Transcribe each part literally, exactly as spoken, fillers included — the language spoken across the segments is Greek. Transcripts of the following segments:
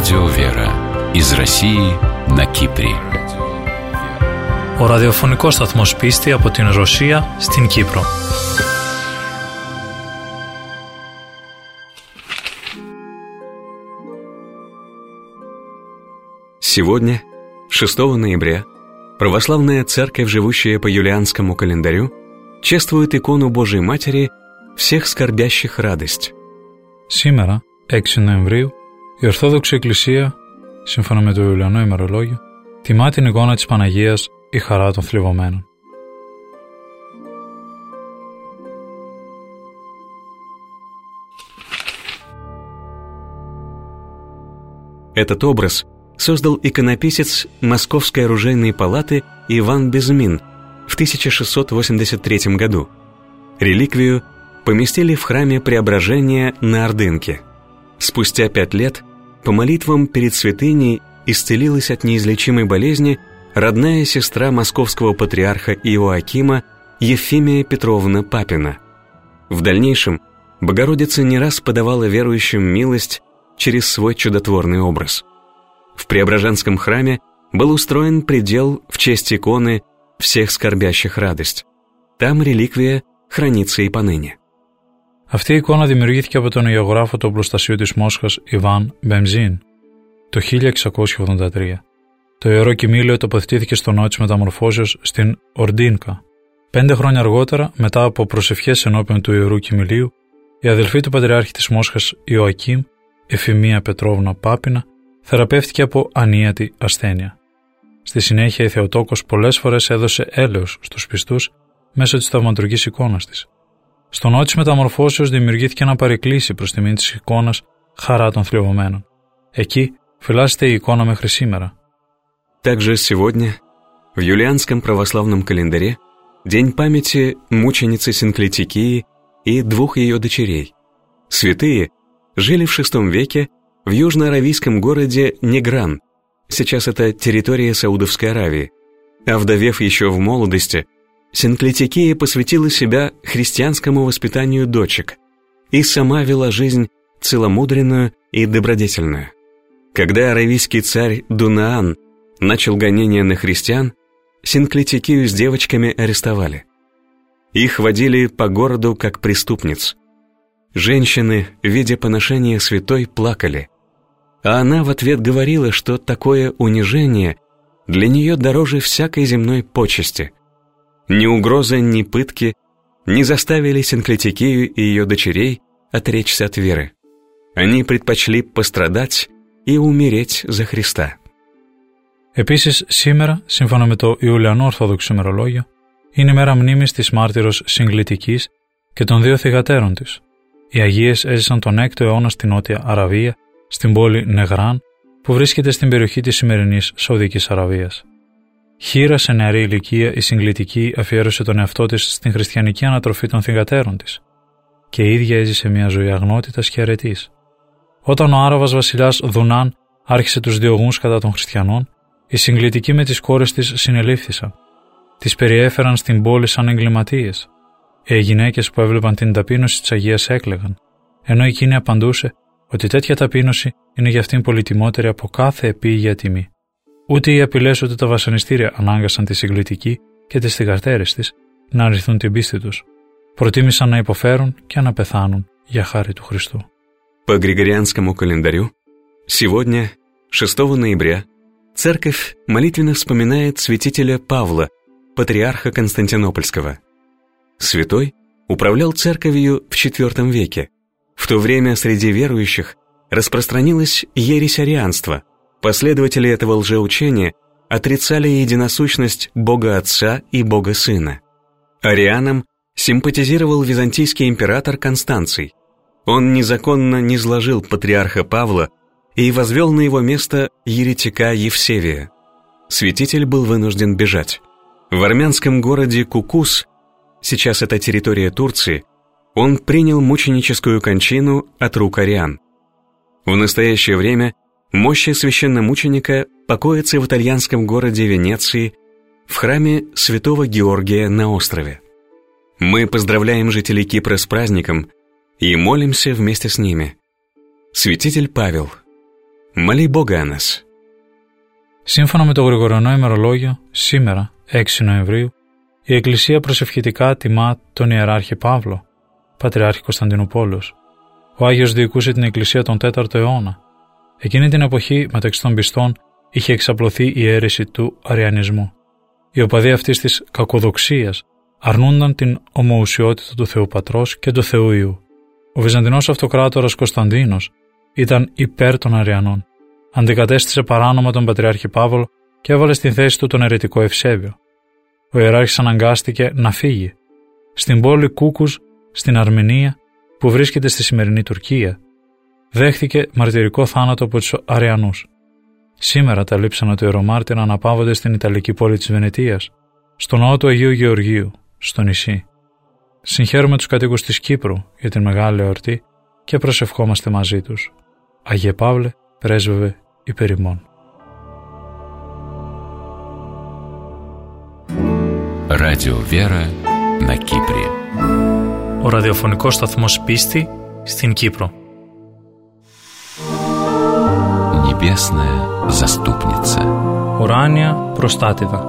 Радио Вера из России на Κύπρη. Ο ραδιοφωνικός σταθμός Πίστη από την Ρωσία στην Κύπρο. Сегодня, шестого ноября, православная церковь, живущая по юлианскому календарю, чествует икону Божией Матери всех скорбящих радость. Σήμερα, έξι Νοεμβρίου, η Ορθόδοξη Εκκλησία, σύμφωνα με το Ιουλιανό ημερολόγιο, τιμά την εικόνα της Παναγίας, η χαρά των θλιβωμένων. Этот образ создал иконописец Московской оружейной палаты Иван Безмин в тысяча шестьсот восемьдесят третьем году. Реликвию поместили в храме Преображения на Ордынке. Спустя пять лет по молитвам перед святыней исцелилась от неизлечимой болезни родная сестра московского патриарха Иоакима Ефимия Петровна Папина. В дальнейшем Богородица не раз подавала верующим милость через свой чудотворный образ. В Преображенском храме был устроен предел в честь иконы всех скорбящих радость. Там реликвия χранится и поныне. Αυτή η εικόνα δημιουργήθηκε από τον ιεογράφο του οπλοστασίου της Μόσχας Ιβάν Μπεμζίν το χίλια εξακόσια ογδόντα τρία. Το ιερό κοιμήλιο τοποθετήθηκε στο ναό της Μεταμορφώσεως στην Ορντίνκα. Πέντε χρόνια αργότερα, μετά από προσευχές ενώπιον του ιερού κοιμηλίου, η αδελφή του πατριάρχη της Μόσχας Ιωακίμ, Εφημία Πετρόβνα Πάπινα, θεραπεύτηκε από ανίατη ασθένεια. Στη συνέχεια η Θεοτόκος πολλές φορές έδωσε έλεος στους πιστούς μέσω της θαυματουργής εικόνας της. Στο ναό της Μεταμορφώσεως δημιουργήθηκε ένα παρεκκλήσι προς τιμήν της εικόνας χαρά των θλιβωμένων. Εκεί φυλάσσεται η εικόνα μέχρι σήμερα. Также сегодня, в юлианском православном календаре, день памяти мученицы Синклитикии и двух ее дочерей. Святые жили в шестом веке в южно-аравийском городе Негран, сейчас это территория Саудовской Аравии. Овдовев еще в молодости, Синклитикия посвятила себя христианскому воспитанию дочек и сама вела жизнь целомудренную и добродетельную. Когда аравийский царь Дунаан начал гонения на христиан, Синклитикию с девочками арестовали. Их водили по городу как преступниц. Женщины, видя поношение святой, плакали, а она в ответ говорила, что такое унижение для нее дороже всякой земной почести. Ни угроза, ни пытки не заставили Синклитикию и ее дочерей отречься от веры. Они предпочли пострадать и умереть за Христа. Επίσης, σήμερα, σύμφωνα με το Ιουλιανό Ορθόδοξο ημερολόγιο, είναι μέρα μνήμης της μάρτυρος Σιγκλιτικής και των δύο θυγατέρων της. Οι Αγίες έζησαν τον έκτο αιώνα στην Νότια Αραβία, στην πόλη Νεγράν, που βρίσκεται στην περιοχή της σημερινής Σαουδικής Αραβίας. Χήρα σε νεαρή ηλικία, η Σιγκλιτική αφιέρωσε τον εαυτό της στην χριστιανική ανατροφή των θυγατέρων της και η ίδια έζησε μια ζωή αγνότητας και αρετής. Όταν ο Άραβας βασιλιάς Δουνάν άρχισε τους διωγμούς κατά των χριστιανών, η Σιγκλιτική με τις κόρες της συνελήφθησαν. Τις περιέφεραν στην πόλη σαν εγκληματίες. Οι γυναίκες που έβλεπαν την ταπείνωση της Αγίας έκλαιγαν, ενώ εκείνη απαντούσε ότι τέτοια ταπείνωση είναι για αυτήν πολυτιμότερη από κάθε επίγεια τιμή. Ούτε οι απειλές ούτε τα βασανιστήρια ανάγκασαν τη Σιγκλιτική και τις θυγατέρες της να αρνηθούν την πίστη τους. Προτίμησαν να υποφέρουν και να πεθάνουν για χάρη του Χριστού. По григорианскому календарю, сегодня, шестого ноября, церковь молитвенно вспоминает святителя Павла, патриарха Константинопольского. Святой управлял церковью в четвёртом веке. В то время среди верующих распространилось ересь арианства. Последователи этого лжеучения отрицали единосущность Бога Отца и Бога Сына. Арианам симпатизировал византийский император Констанций. Он незаконно низложил патриарха Павла и возвел на его место еретика Евсевия. Святитель был вынужден бежать. В армянском городе Кукус, сейчас это территория Турции, он принял мученическую кончину от рук ариан. В настоящее время мощи священномученика покоятся в итальянском городе Венеции в храме святого Георгия на острове. Мы поздравляем жителей Кипра с праздником и молимся вместе с ними. Святитель Павел. Моли Бога о нас. Σύμφωνα με το Γρηγοριανό ημερολόγιο, σήμερα, έξι Νοεμβρίου, η Εκκλησία προσευχητικά τιμά τον Ιεράρχη Παύλο, Πατριάρχη Κωνσταντινούπολεως. Ο Άγιος διοικούσε την Εκκλησία τον τέταρτο αιώνα. Εκείνη την εποχή, μεταξύ των πιστών, είχε εξαπλωθεί η αίρεση του αριανισμού. Οι οπαδοί αυτής της κακοδοξίας αρνούνταν την ομοουσιότητα του Θεού Πατρός και του Θεού Υιού. Ο Βυζαντινός Αυτοκράτορας Κωνσταντίνος ήταν υπέρ των Αριανών. Αντικατέστησε παράνομα τον Πατριάρχη Παύλο και έβαλε στην θέση του τον αιρετικό Ευσέβιο. Ο ιεράρχης αναγκάστηκε να φύγει. Στην πόλη Κούκους, στην Αρμενία, που βρίσκεται στη σημερινή Τουρκία, δέχθηκε μαρτυρικό θάνατο από τους Αριανούς. Σήμερα τα λείψανα του ιερομάρτυρα αναπαύονται στην Ιταλική πόλη της Βενετίας, στο ναό του Αγίου Γεωργίου, στο νησί. Συγχαίρουμε τους κατοίκους της Κύπρου για την μεγάλη εορτή και προσευχόμαστε μαζί τους. Αγιε Παύλε, πρέσβευε υπέρ ημών. Радио Вера на Κύπρη. Ο ραδιοφωνικός σταθμός Πίστη στην Κύπρο. Небесная заступница. Ουράνια προστάτηδα.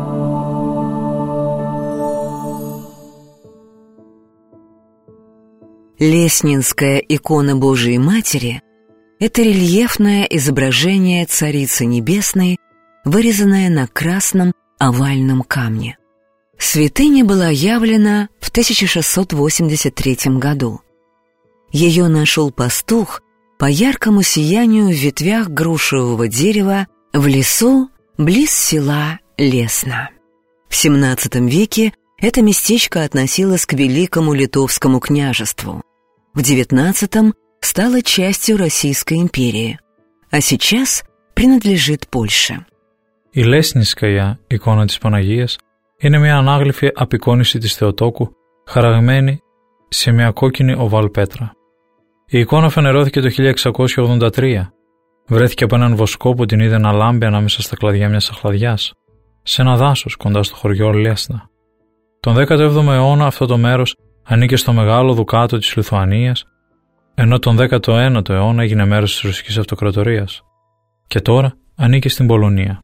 Леснинская икона Божией Матери – это рельефное изображение Царицы Небесной, вырезанное на красном овальном камне. Святыня была явлена в тысяча шестьсот восемьдесят третьем году. Ее нашел пастух по яркому сиянию в ветвях грушевого дерева в лесу близ села Лесна. В семнадцатом веке это местечко относилось к Великому Литовскому княжеству. В девятнадцатом стало частью Российской империи, а сейчас принадлежит Польше. Η Λέσνισκая εικόνα της Παναγίας είναι μια ανάγλυφη απεικόνιση της Θεοτόκου, χαραγμένη σε μια κόκκινη οβάλ πέτρα. Η εικόνα φανερώθηκε το χίλια εξακόσια ογδόντα τρία. Βρέθηκε από έναν βοσκό που την είδε να λάμπει ανάμεσα στα κλαδιά μιας αχλαδιάς, σε ένα δάσος κοντά στο χωριό Λέσνα. Τον δέκατο έβδομο αιώνα αυτό το μέρος ανήκε στο Μεγάλο Δουκάτο της Λιθουανίας, ενώ τον δέκατο ένατο αιώνα έγινε μέρος της Ρωσικής Αυτοκρατορίας. Και τώρα ανήκει στην Πολωνία.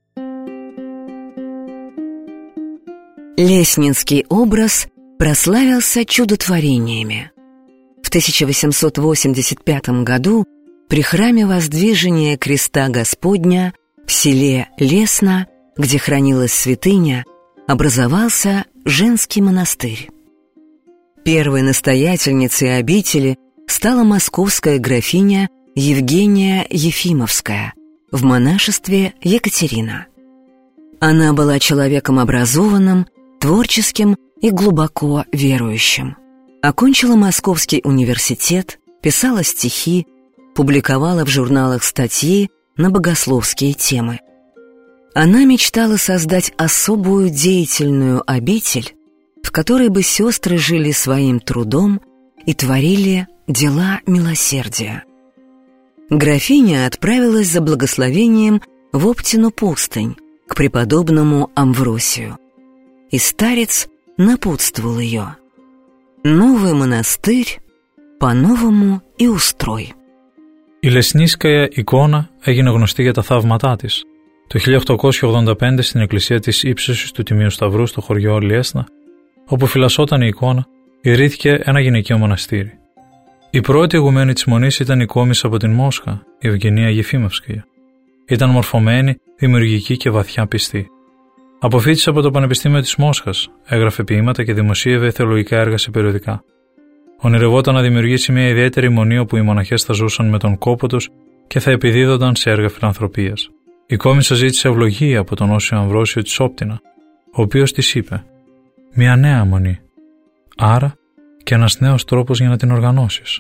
Леснинский образ прославился чудотворениями. В тысяча восемьсот восемьдесят пятом году при храме Воздвижения Креста Господня в селе Лесна, где хранилась святыня, образовался женский монастырь. Первой настоятельницей обители стала московская графиня Евгения Ефимовская, в монашестве Екатерина. Она была человеком образованным, творческим и глубоко верующим. Окончила Московский университет, писала стихи, публиковала в журналах статьи на богословские темы. Она мечтала создать особую деятельную обитель, в которой бы сестры жили своим трудом и творили дела милосердия. Графиня отправилась за благословением в Оптину пустынь, к преподобному Амвросию. И старец напутствовал ее: «Новый монастырь по-новому и устрой». Η Λεσνίσκαια εικόνα έγινε γνωστή για τα θαύματά της. Το χίλια οκτακόσια ογδόντα πέντε στην εκκλησία της Ύψωσης του Τιμίου Σταυρού στο χωριό Λιέσνα, όπου φυλασσόταν η εικόνα, ιδρύθηκε ένα γυναικείο μοναστήρι. Η πρώτη ηγουμένη της μονής ήταν η κόμισσα από την Μόσχα, η Ευγενία Γεφίμευσκια. Ήταν μορφωμένη, δημιουργική και βαθιά πιστή. Αποφοίτησε από το Πανεπιστήμιο της Μόσχας, έγραφε ποίηματα και δημοσίευε θεολογικά έργα σε περιοδικά. Ονειρευόταν να δημιουργήσει μια ιδιαίτερη μονή όπου οι μοναχές θα ζούσαν με τον κόπο τους και θα επιδίδονταν σε έργα φιλανθρωπίας. Η κόμισσα ζήτησε ευλογία από τον Όσιο Αμβρόσιο της Όπτινα, ο οποίος της είπε: «Μια νέα μονή, άρα και ένας νέος τρόπος για να την οργανώσεις».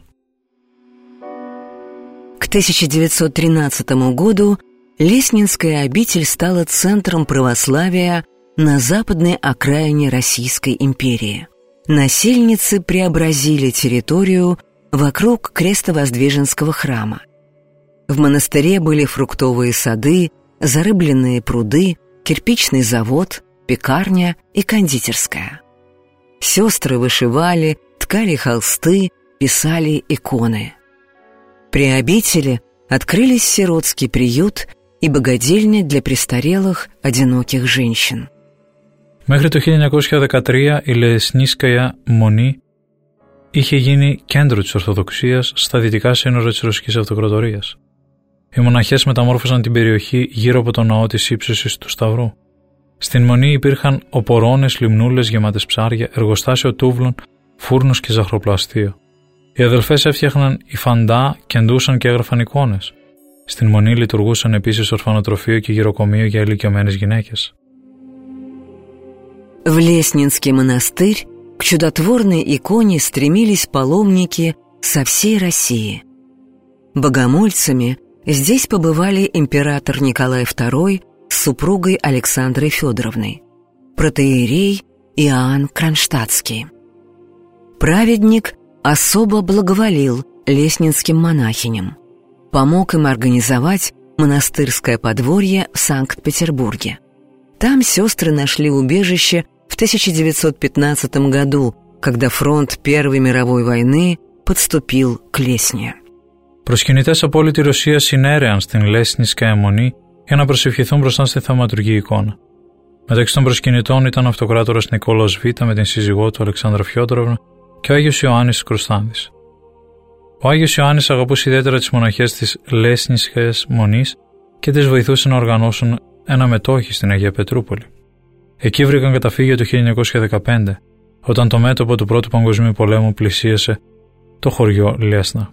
К тысяча девятьсот тринадцатому году Леснинская обитель стала центром православия на западной окраине Российской империи. Насельницы преобразили территорию вокруг Крестовоздвиженского храма. В монастыре были фруктовые сады, зарыбленные пруды, кирпичный завод, пекарня и кондитерская. Сестры вышивали, ткали холсты, писали иконы. При обители открылись сиротский приют и богадельня для престарелых, одиноких женщин. Μέχρι το χίλια εννιακόσια δεκατρία η Λεσνίσκαια Μονή είχε γίνει κέντρο της Ορθοδοξίας στα δυτικά σύνορα της Ρωσικής Αυτοκρατορίας. Οι μοναχές μεταμόρφωσαν την περιοχή γύρω από τον ναό της Ύψωσης του Σταυρού. Στην Μονή υπήρχαν οπορώνες, λιμνούλες γεμάτες ψάρια, εργοστάσιο τούβλων, φούρνους και ζαχροπλαστείο. Οι αδελφές έφτιαχναν υφαντά, κεντούσαν και έγραφαν εικόνες. Στην Μονή λειτουργούσαν επίσης ορφανοτροφείο και γυροκομείο για ηλικιωμένες γυναίκες. В Леснинский монастырь к чудотворной иконе стремились паломники со всей России. Богомольцами здесь побывали император Николай второй с супругой Александрой Федоровной, протоиерей Иоанн Кронштадтский. Праведник особо благоволил леснинским монахиням, помог им организовать монастырское подворье в Санкт-Петербурге. Там сестры нашли убежище в тысяча девятьсот пятнадцатом году, когда фронт Первой мировой войны подступил к Лесне. Προσκυνητές από όλη τη Ρωσία συνέρεαν στην Λέσνισκαία Μονή για να προσευχηθούν μπροστά στη θαυματουργή εικόνα. Μεταξύ των προσκυνητών ήταν ο αυτοκράτορας Νικόλαος Β με την σύζυγό του Αλεξάνδρα Φιόντροβνα και ο Άγιος Ιωάννης Κρουστάνδης. Ο Άγιος Ιωάννης αγαπούσε ιδιαίτερα τις μοναχές της Λέσνισκαιας Μονής και τις βοηθούσε να οργανώσουν ένα μετόχι στην Αγία Πετρούπολη. Εκεί βρήκαν καταφύγιο το χίλια εννιακόσια δεκαπέντε, όταν το μέτωπο του Πρώτου Παγκοσμίου Πολέμου πλησίασε το χωριό Λέσνα.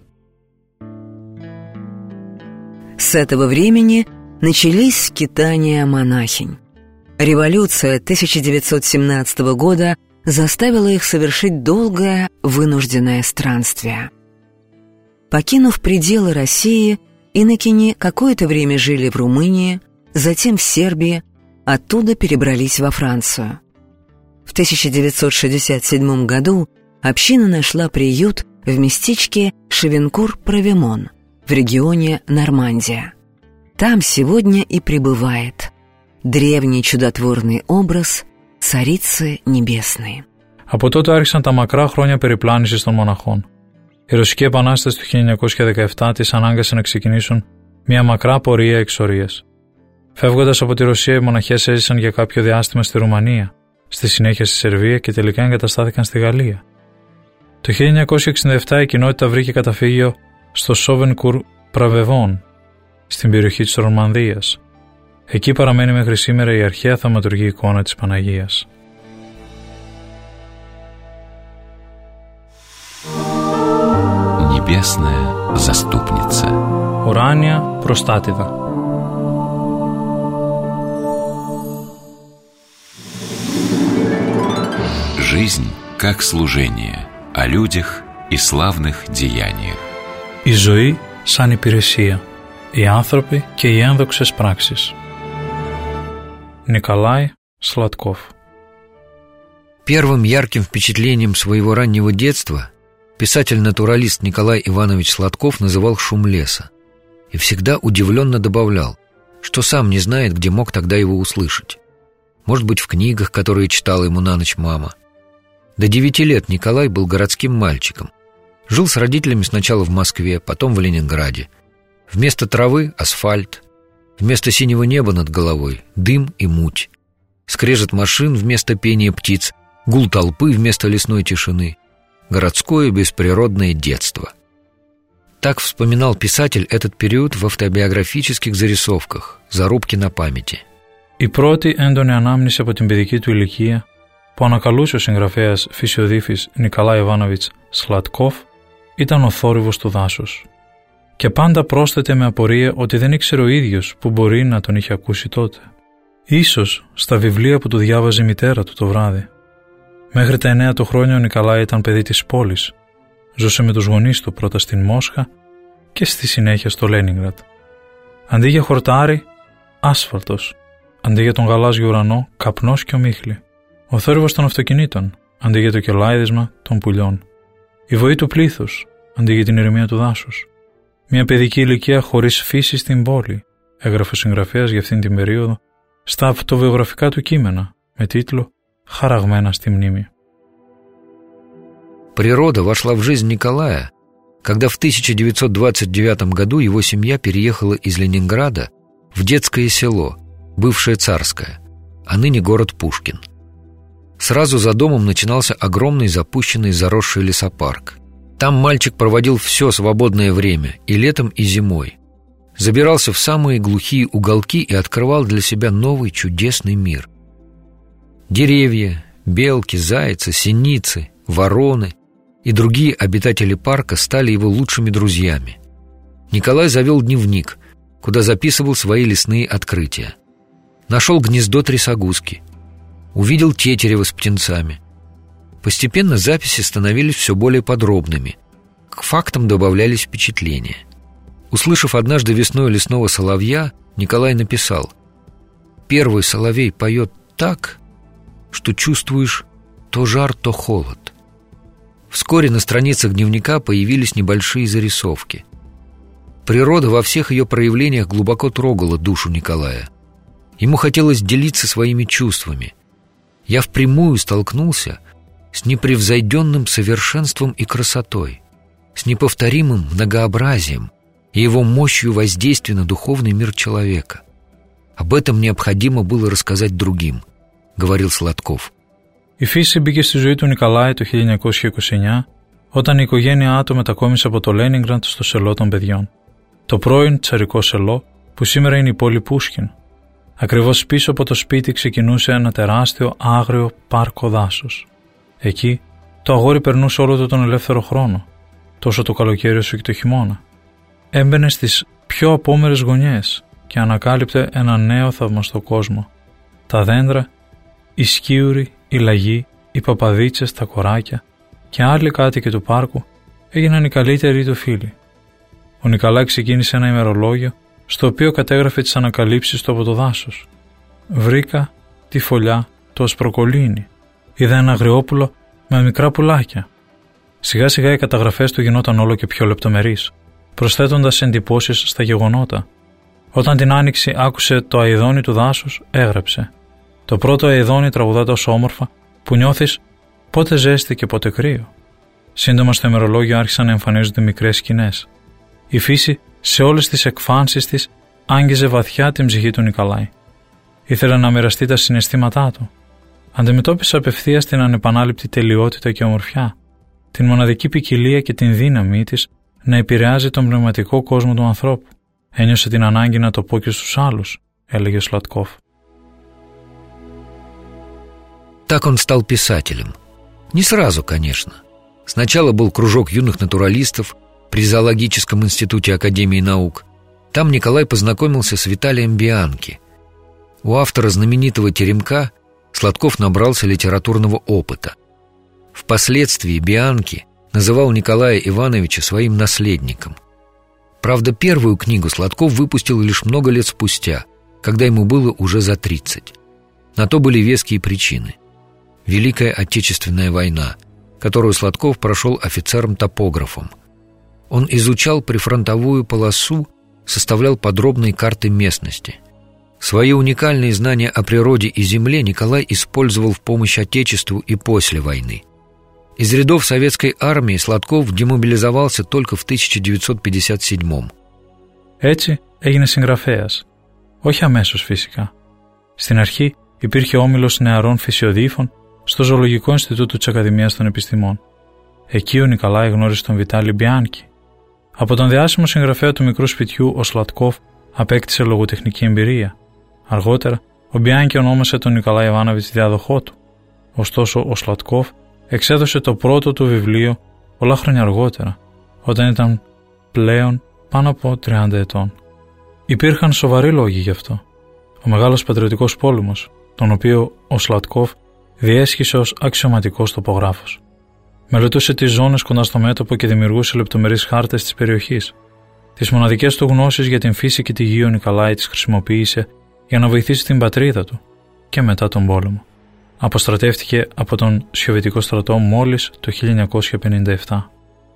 С этого времени начались скитания монахинь. Революция тысяча девятьсот семнадцатого года заставила их совершить долгое вынужденное странствие. Покинув пределы России, инокини какое-то время жили в Румынии, затем в Сербии, оттуда перебрались во Францию. В тысяча девятьсот шестьдесят седьмом году община нашла приют в местечке Шевенкур-Провемон в регионе Нормандия. Там сегодня и пребывает древний чудотворный образ Царицы Небесной. Από τότε άρχισαν τα μακρά χρόνια περιπλάνησης των μοναχών. Η Ρωσική Επανάσταση του χίλια εννιακόσια δεκαεπτά τις ανάγκασε να ξεκινήσουν μια μακρά πορεία εξορίας. Φεύγοντας από τη Ρωσία, οι μοναχές έζησαν για κάποιο διάστημα στη Ρουμανία, στη συνέχεια στη Σερβία και τελικά εγκαταστάθηκαν στη Γαλλία. Το χίλια εννιακόσια εξήντα επτά η κοινότητα βρήκε καταφύγιο στο Σόβενκουρ Πραβεβόν, στην περιοχή της Νορμανδίας. Εκεί παραμένει μέχρι σήμερα η αρχαία θαυματουργή εικόνα της Παναγίας. Небесная заступница. Ουράνια προστάτηδα. Жизнь как служение, о людях и славных деяниях. Η ζωή σαν υπηρεσία, οι άνθρωποι και οι ένδοξες πράξεις. Николай Сладков. Первым ярким впечатлением своего раннего детства писатель-натуралист Николай Иванович Сладков называл шум леса и всегда удивленно добавлял, что сам не знает, где мог тогда его услышать. Может быть, в книгах, которые читала ему на ночь мама. До девяти лет Николай был городским мальчиком. Жил с родителями сначала в Москве, потом в Ленинграде. Вместо травы – асфальт, вместо синего неба над головой – дым и муть, скрежет машин вместо пения птиц, гул толпы вместо лесной тишины, городское бесприродное детство. Так вспоминал писатель этот период в автобиографических зарисовках «Зарубки на памяти». Η πρώτη έντονη ανάμνηση από την παιδική του ηλικία που ανακαλούσε ο συγγραφέας φυσιοδίφης Νικολάη Ιβάνοβιτς Σλατκόφ ήταν ο θόρυβος του δάσους. Και πάντα πρόσθεται με απορία ότι δεν ήξερε ο ίδιος που μπορεί να τον είχε ακούσει τότε. Ίσως στα βιβλία που του διάβαζε η μητέρα του το βράδυ. Μέχρι τα εννέα του χρόνια ο Νικολάη ήταν παιδί της πόλης. Ζούσε με τους γονείς του πρώτα στην Μόσχα και στη συνέχεια στο Λένινγκραντ. Αντί για χορτάρι, άσφαλτος. Αντί για τον γαλάζιο ουρανό, καπνός και ομίχλη. Ο θόρυβος των αυτοκινήτων, αντί για το κελάιδισμα των πουλιών. Η βοή του πλήθους, αντί για την ηρεμία του δάσους. Μια παιδική ηλικία χωρίς φύση στην πόλη, έγραφε ο συγγραφέας για αυτήν την περίοδο στα αυτοβιογραφικά του κείμενα, με τίτλο «Χαραγμένα στη μνήμη». Природа вошла в жизнь Николая когда в тысяча девятьсот двадцать девятом году его семья переехала из Ленинграда в детское село, бывшее Царское, а ныне город Пушкин. Сразу за домом начинался огромный запущенный заросший лесопарк. Там мальчик проводил все свободное время, и летом, и зимой. Забирался в самые глухие уголки и открывал для себя новый чудесный мир. Деревья, белки, зайцы, синицы, вороны и другие обитатели парка стали его лучшими друзьями. Николай завел дневник, куда записывал свои лесные открытия. Нашел гнездо трясогузки, увидел тетерева с птенцами. Постепенно записи становились все более подробными. К фактам добавлялись впечатления. Услышав однажды весной лесного соловья, Николай написал: «Первый соловей поет так, что чувствуешь то жар, то холод». Вскоре на страницах дневника появились небольшие зарисовки. Природа во всех ее проявлениях глубоко трогала душу Николая. Ему хотелось делиться своими чувствами. «Я впрямую столкнулся с непревзойденным совершенством и красотой, с неповторимым многообразием и его мощью воздействия на духовный мир человека. Об этом необходимо было рассказать другим», — говорил Сладков. Η φύση μπήκε στη ζωή του Νικολάη το χίλια εννιακόσια είκοσι εννιά, όταν η οικογένειά του μετακόμισε από το Λένινγκραντ στο σελό των παιδιών. Το πρώην τσαρικό σελό, που σήμερα είναι η πόλη Πούσκιν. Ακριβώς πίσω από το σπίτι ξεκινούσε ένα τεράστιο άγριο πάρκο δάσος. Εκεί το αγόρι περνούσε όλο του τον ελεύθερο χρόνο, τόσο το καλοκαίρι όσο και το χειμώνα. Έμπαινε στις πιο απόμερες γωνιές και ανακάλυπτε ένα νέο θαυμαστό κόσμο. Τα δέντρα, οι σκίουροι, οι λαγοί, οι παπαδίτσες, τα κοράκια και άλλοι κάτοικοι του πάρκου έγιναν οι καλύτεροι του φίλοι. Ο Νικολάη ξεκίνησε ένα ημερολόγιο στο οποίο κατέγραφε τις ανακαλύψεις του από το δάσος. Βρήκα τη φωλιά του ασπροκολίνη. Είδα ένα αγριόπουλο με μικρά πουλάκια. Σιγά σιγά οι καταγραφές του γινόταν όλο και πιο λεπτομερείς, προσθέτοντας εντυπώσεις στα γεγονότα. Όταν την άνοιξη άκουσε το αηδόνι του δάσους, έγραψε: «Το πρώτο αηδόνι τραγουδά τόσο όμορφα που νιώθεις πότε ζέστη και πότε κρύο». Σύντομα στο ημερολόγιο άρχισαν να εμφανίζονται μικρές σκηνές. Η φύση σε όλες τις εκφάνσεις της άγγιζε βαθιά την ψυχή του Νικολάη. Ήθελε να μοιραστεί τα συναισθήματά του. Αντιμετώπισε απευθείας την ανεπανάληπτη τελειότητα και ομορφιά, την μοναδική ποικιλία και την δύναμή της να επηρεάζει τον πνευματικό κόσμο του ανθρώπου. Ένιωσε την ανάγκη να το πω και στους άλλους, έλεγε ο Σλατκόφ. Так он стал писателем. Не сразу, конечно. Сначала был кружок юных натуралистов при Зоологическом институте Академии наук. Там Николай познакомился с Виталием Бианки. У автора знаменитого «Теремка» Сладков набрался литературного опыта. Впоследствии Бианки называл Николая Ивановича своим наследником. Правда, первую книгу Сладков выпустил лишь много лет спустя, когда ему было уже за тридцать. На то были веские причины. Великая Отечественная война, которую Сладков прошел офицером-топографом. Он изучал прифронтовую полосу, составлял подробные карты местности. Свои уникальные знания о природе и земле Николай использовал в помощь Отечеству и после войны. Из рядов советской армии Сладков демобилизовался только в тысяча девятьсот пятьдесят седьмом. Έτσι έγινε συγγραφέας. Όχι αμέσως φυσικά. Στην αρχή υπήρχε όμιλος νεαρών φυσιοδίφων στο Ζωολογικό Ινστιτούτο της Ακαδημίας των Επιστημών. Εκεί ο Νικολάη γνώρισε τον Βιτάλη Μπιάνκι. Από τον διάσημο συγγραφέα του μικρού σπιτιού, ο Σλατκόφ απέκτησε λογοτεχνική εμπειρία. Αργότερα, ο Μπιάνκι ονόμασε τον Νικολάη Ιβάνοβιτς διάδοχό του. Ωστόσο, ο Σλατκόφ εξέδωσε το πρώτο του βιβλίο πολλά χρόνια αργότερα, όταν ήταν πλέον πάνω από τριάντα ετών. Υπήρχαν σοβαροί λόγοι γι' αυτό. Ο μεγάλος πατριωτικός πόλεμος, τον οποίο ο Σλατκόφ διέσχισε ως αξιωματικός τοπογράφος. Μελετούσε τις ζώνες κοντά στο μέτωπο και δημιουργούσε λεπτομερείς χάρτες της περιοχής. Τις μοναδικές του γνώσεις για την φύση και τη γη ο Νικολάη τις χρησιμοποίησε για να βοηθήσει την πατρίδα του και μετά τον πόλεμο. Αποστρατεύτηκε από τον Σοβιετικό στρατό μόλις το χίλια εννιακόσια πενήντα επτά.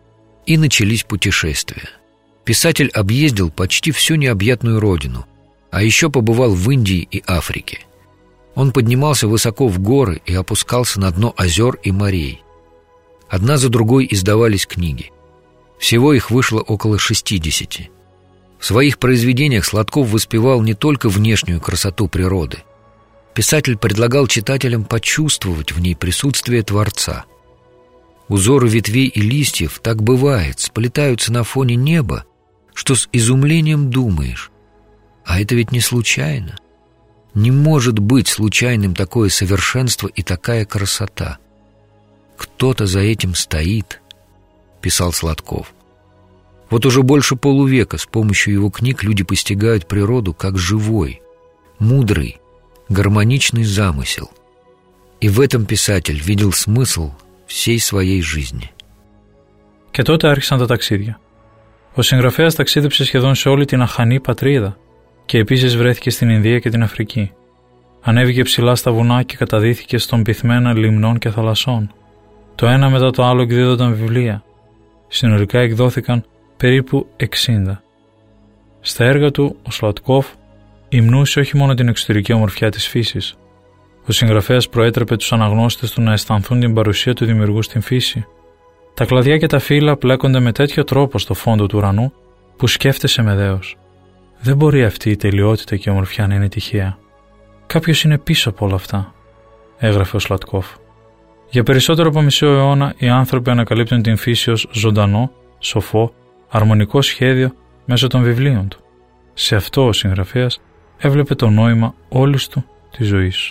И начались путешествия. Писатель объездил почти всю необъятную родину, а еще побывал в Индии и Африке. Он поднимался высоко в горы и опускался на дно озер и морей. Одна за другой издавались книги. Всего их вышло около шестидесяти. В своих произведениях Сладков воспевал не только внешнюю красоту природы. Писатель предлагал читателям почувствовать в ней присутствие Творца. Узоры ветвей и листьев, так бывает, сплетаются на фоне неба, что с изумлением думаешь: а это ведь не случайно. Не может быть случайным такое совершенство и такая красота. Кто-то за этим стоит, писал Сладков. Вот уже больше полувека с помощью его книг люди постигают природу как живой, мудрый, гармоничный замысел. И в этом писатель видел смысл всей своей жизни. Και τότε άρχισαν τα ταξίδια. Ο συγγραφέας ταξίδεψε σχεδόν σε όλη την αχανή πατρίδα και επίσης βρέθηκε στην Ινδία και την Αφρική. Ανέβηκε ψηλά στα βουνά και καταδύθηκε στον πυθμένα λιμνών και θαλασσών. Το ένα μετά το άλλο εκδίδονταν βιβλία. Συνολικά εκδόθηκαν περίπου εξήντα. Στα έργα του, ο Σλατκόφ υμνούσε όχι μόνο την εξωτερική ομορφιά της φύσης. Ο συγγραφέας προέτρεπε τους αναγνώστες του να αισθανθούν την παρουσία του δημιουργού στην φύση. Τα κλαδιά και τα φύλλα πλέκονται με τέτοιο τρόπο στο φόντο του ουρανού που σκέφτεσαι με δέος. Δεν μπορεί αυτή η τελειότητα και η ομορφιά να είναι τυχαία. Κάποιος είναι πίσω από όλα αυτά, έγραφε ο Σλατκόφ. Για περισσότερο από μισό αιώνα οι άνθρωποι ανακαλύπτουν την φύση ως ζωντανό, σοφό, αρμονικό σχέδιο μέσω των βιβλίων του. Σε αυτό ο συγγραφέας έβλεπε το νόημα όλης του της ζωής.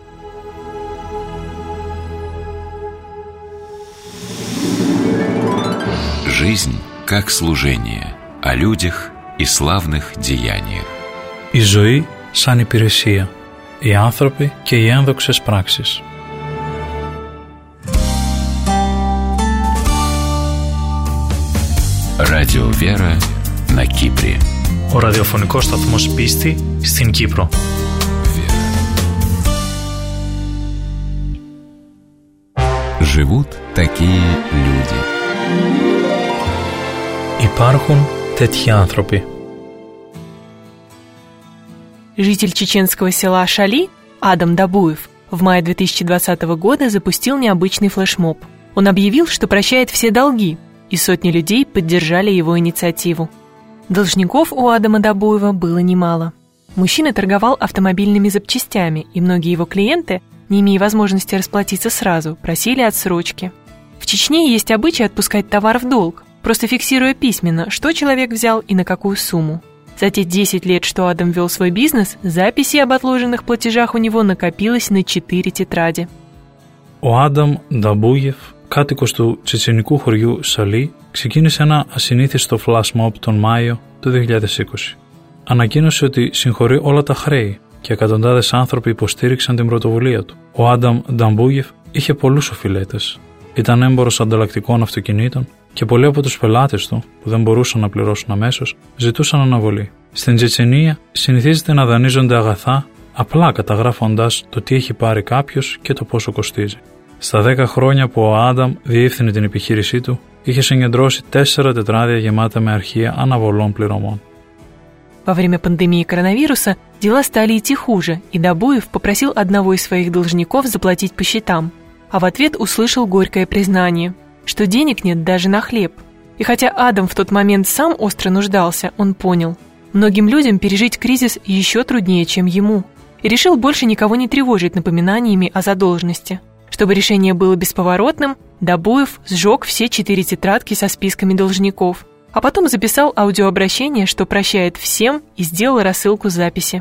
Жизнь как служение, о людях и славных деяниях. Η ζωή σαν υπηρεσία, οι άνθρωποι και οι ένδοξες πράξεις. Радио Вера на Κύπρη. Ο ραδιοφωνικός σταθμός Πίστη στην Κύπρο. Живут такие люди. Υπάρχουν τέτοιοι άνθρωποι. Житель чеченского села Шали Адам Дабуев в мае две тысячи двадцатого года запустил необычный флешмоб. Он объявил, что прощает все долги, и сотни людей поддержали его инициативу. Должников у Адама Дабуева было немало. Мужчина торговал автомобильными запчастями, и многие его клиенты, не имея возможности расплатиться сразу, просили отсрочки. В Чечне есть обычай отпускать товар в долг, просто фиксируя письменно, что человек взял и на какую сумму. За те десять лет, что Адам вел свой бизнес, записей об отложенных платежах у него накопилось на четыре тетради. Ο Άνταμ Νταμπούγεφ, κάτοικος του τσετσενικού χωριού Σαλί, ξεκίνησε ένα ασυνήθιστο flash mob τον Μάιο του δύο χιλιάδες είκοσι. Ανακοίνωσε ότι συγχωρεί όλα τα χρέη και εκατοντάδες άνθρωποι υποστήριξαν την πρωτοβουλία του. Ο Άνταμ Νταμπούγεφ είχε πολλούς οφειλέτες. Ήταν έμπορος ανταλλακτικών αυτοκινήτων και πολλοί από τους πελάτες του, που δεν μπορούσαν να πληρώσουν αμέσως, ζητούσαν αναβολή. Στην Τσετσενία συνηθίζεται να δανείζονται αγαθά απλά καταγράφοντας το τι έχει πάρει κάποιος και το πόσο κοστίζει. Στα δέκα χρόνια που ο Άνταμ διεύθυνε την επιχείρησή του, είχε συγκεντρώσει τέσσερα τετράδια γεμάτα με αρχεία αναβολών πληρωμών. Во время пандемии коронавируса дела стали идти хуже, и Дабуев попросил одного из своих должников заплатить по счетам, а в ответ услышал горькое признание, что денег нет даже на хлеб. И хотя Адам в тот момент сам остро нуждался, он понял, многим людям пережить кризис еще труднее, чем ему, и решил больше никого не тревожить напоминаниями о задолженности. Чтобы решение было бесповоротным, Дабуев сжег все четыре тетрадки со списками должников, а потом записал аудиообращение, что прощает всем, и сделал рассылку записи.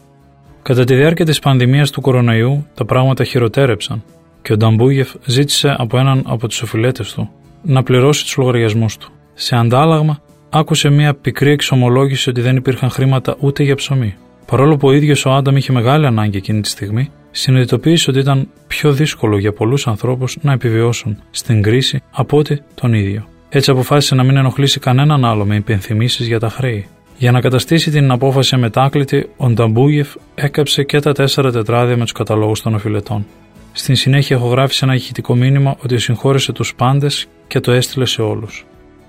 Κατά τη διάρκεια της πανδημίας του κοροναϊού, τα πράγματα χειροτέρεψαν και ο Νταμπούγεφ ζήτησε από έναν από τους οφειλέτες του να πληρώσει τους λογαριασμούς του. Σε αντάλλαγμα, άκουσε μια πικρή εξομολόγηση ότι δεν υπήρχαν χρήματα ούτε για ψωμί. Παρόλο που ο ίδιος ο Άνταμ είχε μεγάλη ανάγκη εκείνη τη στιγμή, συνειδητοποίησε ότι ήταν πιο δύσκολο για πολλούς ανθρώπους να επιβιώσουν στην κρίση από ότι τον ίδιο. Έτσι αποφάσισε να μην ενοχλήσει κανέναν άλλο με υπενθυμίσεις για τα χρέη. Για να καταστήσει την απόφαση αμετάκλητη, ο Νταμπούγεφ έκαψε και τα τέσσερα τετράδια με τους καταλόγους των οφειλετών. Στην συνέχεια ηχογράφησε ένα ηχητικό μήνυμα ότι συγχώρεσε τους πάντες και το έστειλε σε όλους.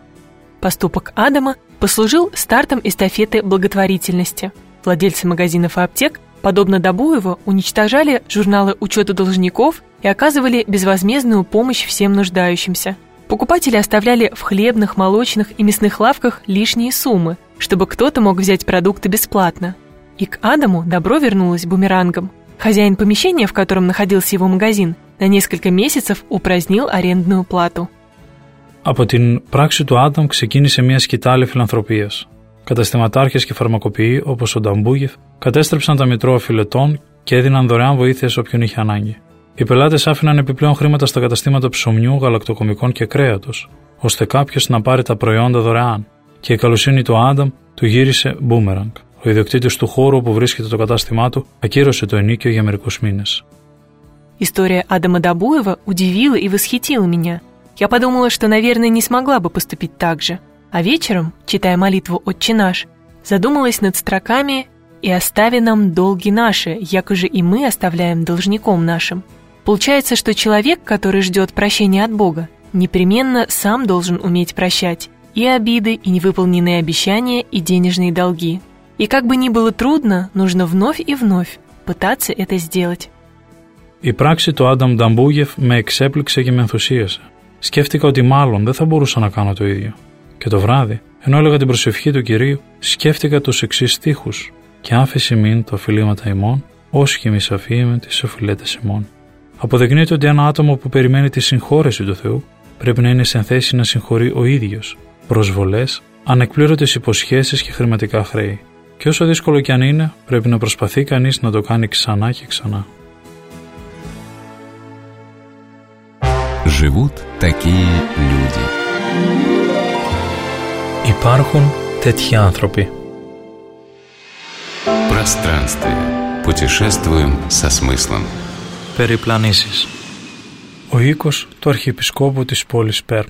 Поступок Адама послужил стартом эстафеты благотворительности. Владельцы магазинов и аптек, подобно Дабуеву, уничтожали журналы учета должников и оказывали безвозмездную помощь всем нуждающимся. Покупатели оставляли в хлебных, молочных и мясных лавках лишние суммы, чтобы кто-то мог взять продукты бесплатно. И к Адаму добро вернулось бумерангом. Хозяин помещения, в котором находился его магазин, на несколько месяцев упразднил арендную плату. Από την πράξη του Άνταμ ξεκίνησε μια σκητάλη φιλανθρωπίας. Καταστηματάρχες και φαρμακοποιοί όπως ο Νταμπούγεφ κατέστρεψαν τα μητρώα φιλετών και έδιναν δωρεάν βοήθεια σε όποιον είχε ανάγκη. Οι πελάτες άφηναν επιπλέον χρήματα στα καταστήματα ψωμιού, γαλακτοκομικών και κρέατος, ώστε κάποιος να πάρει τα προϊόντα δωρεάν. Και η καλοσύνη του Άνταμ του γύρισε μπούμεραγκ. Ο ιδιοκτήτης του χώρου όπου βρίσκεται το κατάστημά του ακύρωσε το ενοίκιο για μερικούς μήνες. История Адама Дабуева удивила и восхитила меня. Я подумала, что, наверное, не смогла бы поступить так же. А вечером, читая молитву «Отче наш», задумалась над строками «И остави нам долги наши, якоже и мы оставляем должником нашим». Получается, что человек, который ждет прощения от Бога, непременно сам должен уметь прощать и обиды, и невыполненные обещания, и денежные долги. И как бы ни было трудно, нужно вновь и вновь пытаться это сделать. Η πράξη του Άνταμ Νταμπούγεφ με εξέπληξε και με ενθουσίασε. Σκέφτηκα ότι μάλλον δεν θα μπορούσα να κάνω το ίδιο. Και το βράδυ, ενώ έλεγα την προσευχή του Κυρίου, σκέφτηκα τους εξής στίχους. «Και άφεση μην το οφειλήματα ημών, όσοι μη σαφίεμεν τις οφειλέτες ημών». Αποδεικνύεται ότι ένα άτομο που περιμένει τη συγχώρεση του Θεού πρέπει να είναι σε θέση να συγχωρεί ο ίδιος προσβολές, ανεκπλήρωτες υποσχέσεις και χρηματικά χρέη. Και όσο δύσκολο κι αν είναι, πρέπει να προσπαθεί κανείς να το κάνει ξανά και ξανά. Живут такие люди. Υπάρχουν τέτοιοι άνθρωποι. Пространствие. Путешествуем со смыслом. Περιπλανήσεις. Ο οίκος του Αρχιεπισκόπου της πόλης Пермь.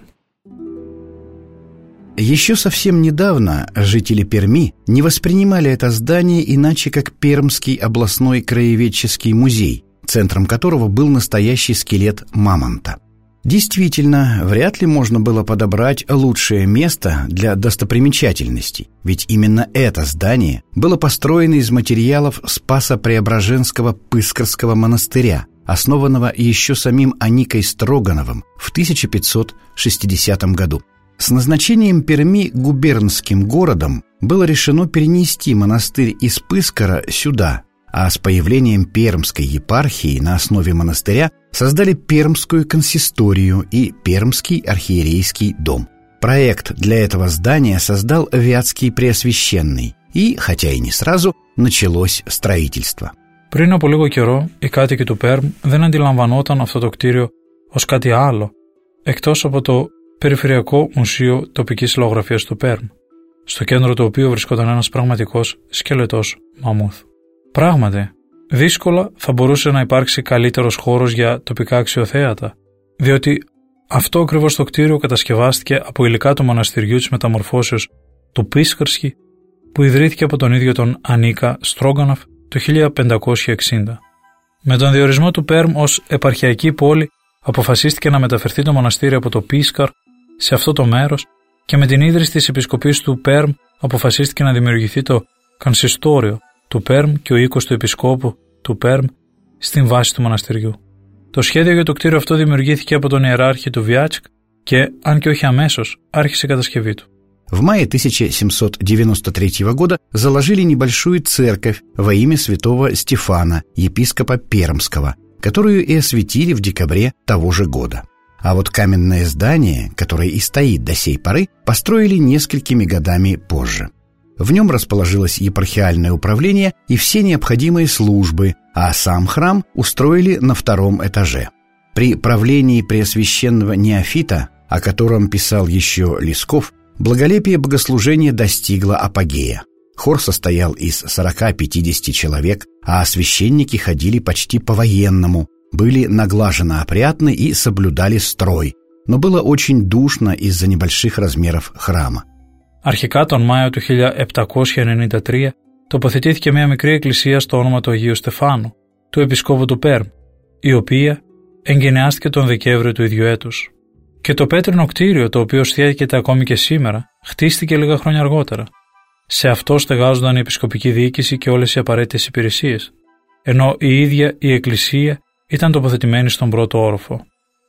Еще совсем недавно жители Перми не воспринимали это здание иначе как Пермский областной краеведческий музей, центром которого был настоящий скелет мамонта. Действительно, вряд ли можно было подобрать лучшее место для достопримечательностей, ведь именно это здание было построено из материалов Спасо-Преображенского Пыскарского монастыря, основанного еще самим Аникой Строгановым в тысяча пятьсот шестидесятом году. С назначением Перми губернским городом было решено перенести монастырь из Пыскара сюда, а с появлением Пермской епархии на основе монастыря создали Пермскую консисторию и Пермский архиерейский дом. Проект для этого здания создал Вятский Преосвященный, и, хотя и не сразу, началось строительство. Πριν από λίγο καιρό, οι κάτοικοι του Perm δεν αντιλαμβανόταν αυτό το κτίριο ως κάτι άλλο, εκτός από το Περιφερειακό Μουσείο Τοπικής Λογογραφίας του Perm, στο κέντρο του οποίου βρισκόταν ένας πραγματικός σκελετός μαμούθ. Πράγματι, δύσκολα θα μπορούσε να υπάρξει καλύτερος χώρος για τοπικά αξιοθέατα, διότι αυτό ακριβώς το κτίριο κατασκευάστηκε από υλικά του μοναστηριού της μεταμορφώσεως του Πίσκαρσκι, που ιδρύθηκε από τον ίδιο τον Ανίκα Στρόγκανοφ το χίλια πεντακόσια εξήντα. Με τον διορισμό του Perm ως επαρχιακή πόλη αποφασίστηκε να μεταφερθεί το μοναστήρι από το Πίσκαρ σε αυτό το μέρος και με την ίδρυση της επισκοπής του Perm αποφασίστηκε να δημιουργηθεί το Κανσιστόριο του Perm και ο οίκος του επισκόπου του Perm στην βάση του μοναστηριού. Το σχέδιο για το κτίριο αυτό δημιουργήθηκε από τον ιεράρχη του Βιάτσκ και, αν και όχι αμέσως, άρχισε η κατασκευή του. В мае тысяча семьсот девяносто третьего года заложили небольшую церковь во имя святого Стефана, епископа Пермского, которую и осветили в декабре того же года. А вот каменное здание, которое и стоит до сей поры, построили несколькими годами позже. В нем расположилось епархиальное управление и все необходимые службы, а сам храм устроили на втором этаже. При правлении преосвященного Неофита, о котором писал еще Лесков, благолепие богослужения достигло апогея. Хор состоял из сорока-пятидесяти человек, а священники ходили почти по-военному, были наглаженно опрятны и соблюдали строй, но было очень душно из-за небольших размеров храма. Αρχικά τον Μάιο του χίλια επτακόσια ενενήντα τρία τοποθετήθηκε μια μικρή εκκλησία στο όνομα του Αγίου Στεφάνου, του επισκόπου του Perm, η οποία εγκαινιάστηκε τον Δεκέμβριο του ίδιου έτους. Και το πέτρινο κτίριο, το οποίο στέκεται ακόμη και σήμερα, χτίστηκε λίγα χρόνια αργότερα. Σε αυτό στεγάζονταν η επισκοπική διοίκηση και όλες οι απαραίτητες υπηρεσίες, ενώ η ίδια η εκκλησία ήταν τοποθετημένη στον πρώτο όροφο.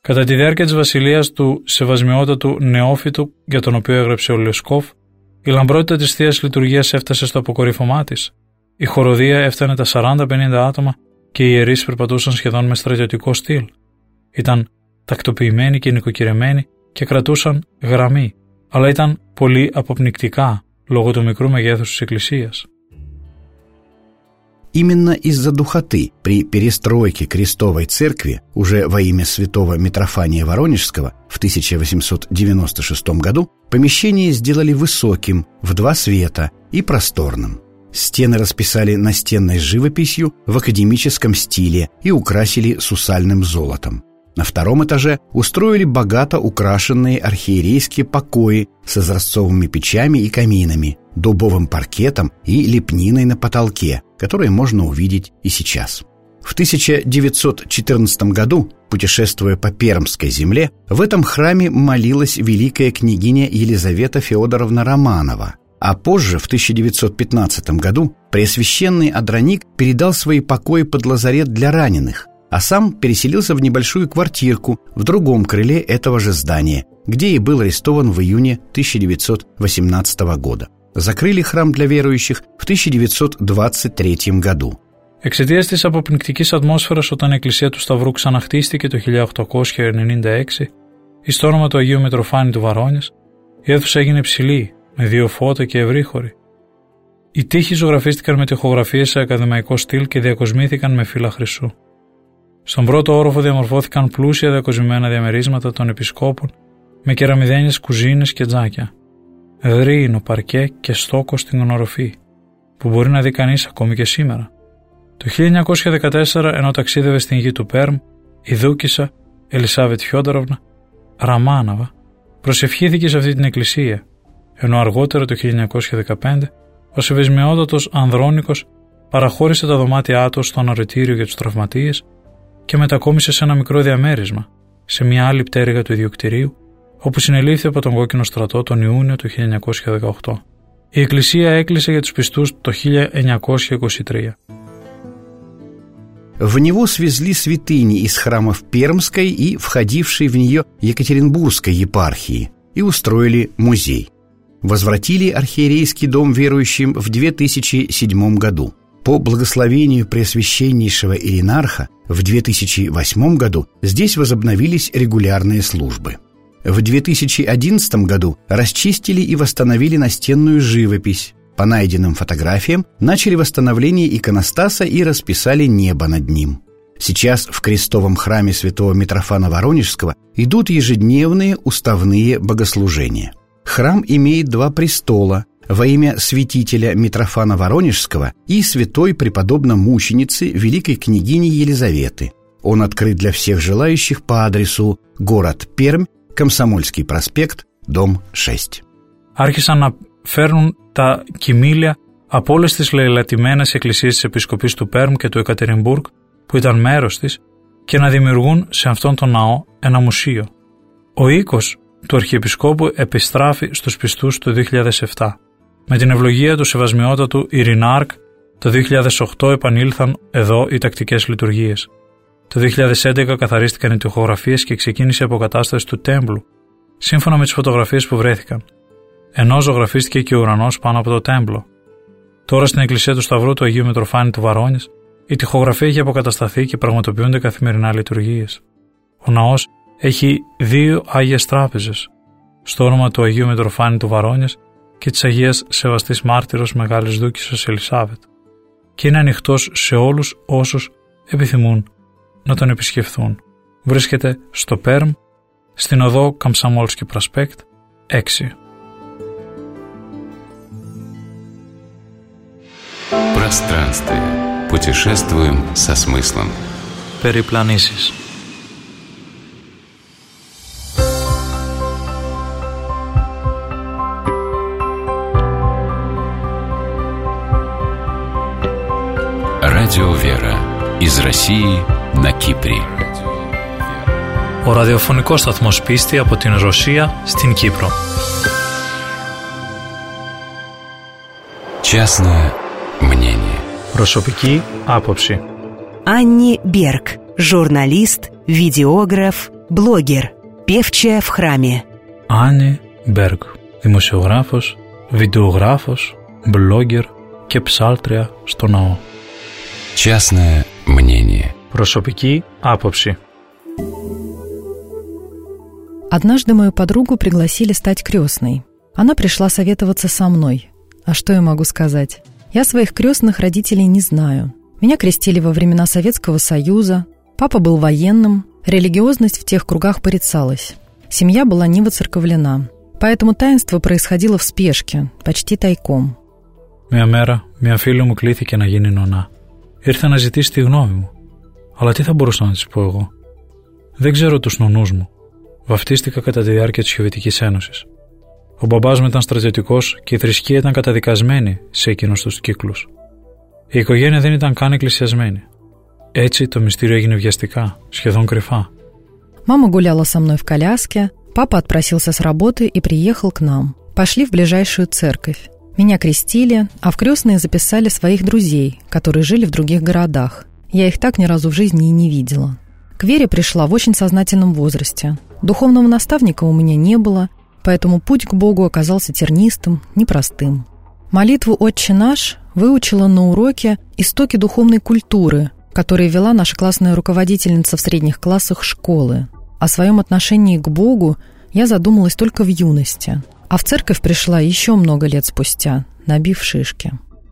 Κατά τη διάρκεια της βασιλείας του σεβασμιότατου νεόφυτου, για τον οποίο έγραψε ο Λεσκόφ, η λαμπρότητα της Θείας Λειτουργίας έφτασε στο αποκορύφωμά της. Η χοροδία έφτανε τα σαράντα πενήντα άτομα και οι ιερείς περπατούσαν σχεδόν με στρατιωτικό στυλ. Ήταν τακτοποιημένοι και νοικοκυρεμένοι και κρατούσαν γραμμή, αλλά ήταν πολύ αποπνικτικά λόγω του μικρού μεγέθους της εκκλησίας. Именно из-за духоты при перестройке Крестовой Церкви уже во имя святого Митрофания Воронежского в тысяча восемьсот девяносто шестом году помещение сделали высоким, в два света и просторным. Стены расписали настенной живописью в академическом стиле и украсили сусальным золотом. На втором этаже устроили богато украшенные архиерейские покои с изразцовыми печами и каминами, дубовым паркетом и лепниной на потолке, которые можно увидеть и сейчас. В тысяча девятьсот четырнадцатом году, путешествуя по Пермской земле, в этом храме молилась великая княгиня Елизавета Феодоровна Романова, а позже, в тысяча девятьсот пятнадцатом году, преосвященный Адроник передал свои покои под лазарет для раненых, а сам переселился в небольшую квартирку в другом крыле этого же здания, где и был арестован в июне тысяча девятьсот восемнадцатого года. Закрыли храм для верующих в тысяча девятьсот двадцать третьем году. Εξαιτίας της αποπνικτικής ατμόσφαιρας, όταν η Εκκλησία του Σταυρού ξαναχτίστηκε το χίλια οκτακόσια ενενήντα έξι, εις το όνομα του Αγίου Μητροφάνη του Βαρώνιας, η αίθουσα έγινε ψηλή, με δύο φώτα και ευρύχωρη. Οι τοίχοι ζωγραφίστηκαν με τοιχογραφίες σε ακαδημαϊκό στυλ και διακοσμήθηκαν με φύλλα χρυσού. Στον πρώτο όροφο διαμορφώθηκαν πλούσια διακοσμημένα διαμερίσματα των επισκόπων με κεραμιδένιες κουζίνες και τζάκια. Δρύινο παρκέ και στόκο στην οροφή, που μπορεί να δει κανείς ακόμη και σήμερα. Το χίλια εννιακόσια δεκατέσσερα, ενώ ταξίδευε στην γη του Πέρμ, η δούκισσα Ελισάβετ Φιόντοροβνα Ραμάναβα προσευχήθηκε σε αυτή την εκκλησία, ενώ αργότερα το χίλια εννιακόσια δεκαπέντε ο σεβεσμιότατος Ανδρώνικος παραχώρησε τα δωμάτια του στο αναρρετήριο για τους τραυματίες και μετακόμισε σε ένα μικρό διαμέρισμα, σε μια άλλη πτέρυγα του ιδιοκτηρίου, όπου συνελήφθη από τον Κόκκινο Στρατό τον Ιούνιο του χίλια εννιακόσια δεκαοκτώ. Η εκκλησία έκλεισε για τους πιστούς το χίλια εννιακόσια είκοσι τρία. В него свезли святыни из храмов Пермской и входившей в нее Екатеринбургской епархии и устроили музей. Возвратили архиерейский дом верующим в две тысячи седьмом году. По благословению Преосвященнейшего Иринарха в две тысячи восьмом году здесь возобновились регулярные службы. В две тысячи одиннадцатом году расчистили и восстановили настенную живопись. По найденным фотографиям начали восстановление иконостаса и расписали небо над ним. Сейчас в крестовом храме святого Митрофана Воронежского идут ежедневные уставные богослужения. Храм имеет два престола во имя святителя Митрофана Воронежского и святой преподобно-мученицы великой княгини Елизаветы. Он открыт для всех желающих по адресу город Пермь, Комсомольский проспект, дом шесть. Άρχισαν να φέρνουν τα κοιμήλια από όλες τις λαιλατημένες εκκλησίες της Επισκοπής του Πέρμ και του Εκατερινμπουργκ, που ήταν μέρος της, και να δημιουργούν σε αυτόν τον ναό ένα μουσείο. Ο οίκος του Αρχιεπισκόπου επιστράφει στους πιστούς το δύο χιλιάδες επτά. Με την ευλογία του σεβασμιότατου Ειρηνάρκ, το δύο χιλιάδες οκτώ επανήλθαν εδώ οι τακτικές λειτουργίες. Το δύο χιλιάδες έντεκα καθαρίστηκαν οι τοιχογραφίες και ξεκίνησε η αποκατάσταση του τέμπλου, σύμφωνα με τις φωτογραφίες που βρέθηκαν. Ενώ ζωγραφίστηκε και ο ουρανός πάνω από το τέμπλο. Τώρα στην Εκκλησία του Σταυρού του Αγίου Μητροφάνη του Βαρώνης, η τοιχογραφία έχει αποκατασταθεί και πραγματοποιούνται καθημερινά λειτουργίες. Ο ναός έχει δύο Άγιες Τράπεζες, στο όνομα του Αγίου Μητροφάνη του Βαρώνης και της Αγίας Σεβαστής Μάρτυρος Μεγάλης Δούκισσας Ελισάβετ, και είναι ανοιχτός σε όλους όσους επιθυμούν να τον επισκεφθούν. Βρίσκεται στο Πέρμ, στην οδό Καμσαμόλσκι Πρασπέκτ έξι. Пространстве. Путешествуем со смыслом. Περιπλανήσεις. Радио Вера. Из России на Кипре. Ο ραδιοφωνικός σταθμός Πίστη από την Ρωσία στην Κύπρο. Частное мнение. Προσωπική άποψη. Анни Берг, журналист, видеограф, Блогер, певчая в храме. Άννη Μπέργκ, δημοσιογράφος, βιντεογράφος, blogger και ψάλτρια στο ναό. Частное мнение. Προσωπική άποψη. Однажды мою подругу пригласили стать крестной. Она пришла советоваться со мной. А что я могу сказать? Я своих крестных родителей не знаю. Меня крестили во времена Советского Союза. Папа был военным. Религиозность в тех кругах порицалась. Семья была не воцерковлена. Поэтому таинство происходило в спешке, почти тайком. Μια μέρα, μια φίλη μου κλήθηκε να γίνει νονά. Ήρθε να ζητήσει τη γνώμη μου. Αλλά τι θα μπορούσα να της πω εγώ? Δεν ξέρω τους νονούς μου. Βαφτίστηκα κατά τη διάρκεια της Σοβιετικής Ένωσης. Ο μπαμπάς μου ήταν στρατιωτικός και η θρησκεία ήταν καταδικασμένη σε εκείνους τους κύκλους. Η οικογένεια δεν ήταν καν εκκλησιασμένη. Έτσι το μυστήριο έγινε βιαστικά, σχεδόν κρυφά. Мама гуляла со мной в коляске, папа отпросился с работы и приехал к нам. Пошли в ближайшую церковь. Меня крестили, а в крестные записали своих друзей, которые жили в других городах. Я их так ни разу в жизни и не видела. К вере пришла в очень сознательном возрасте. Духовного наставника у меня не было, поэтому путь к Богу оказался тернистым, непростым. Молитву «Отче наш» выучила на уроке «Истоки духовной культуры», который вела наша классная руководительница в средних классах школы. О своем отношении к Богу я задумалась только в юности, а в церковь пришла еще много лет спустя, набив шишки.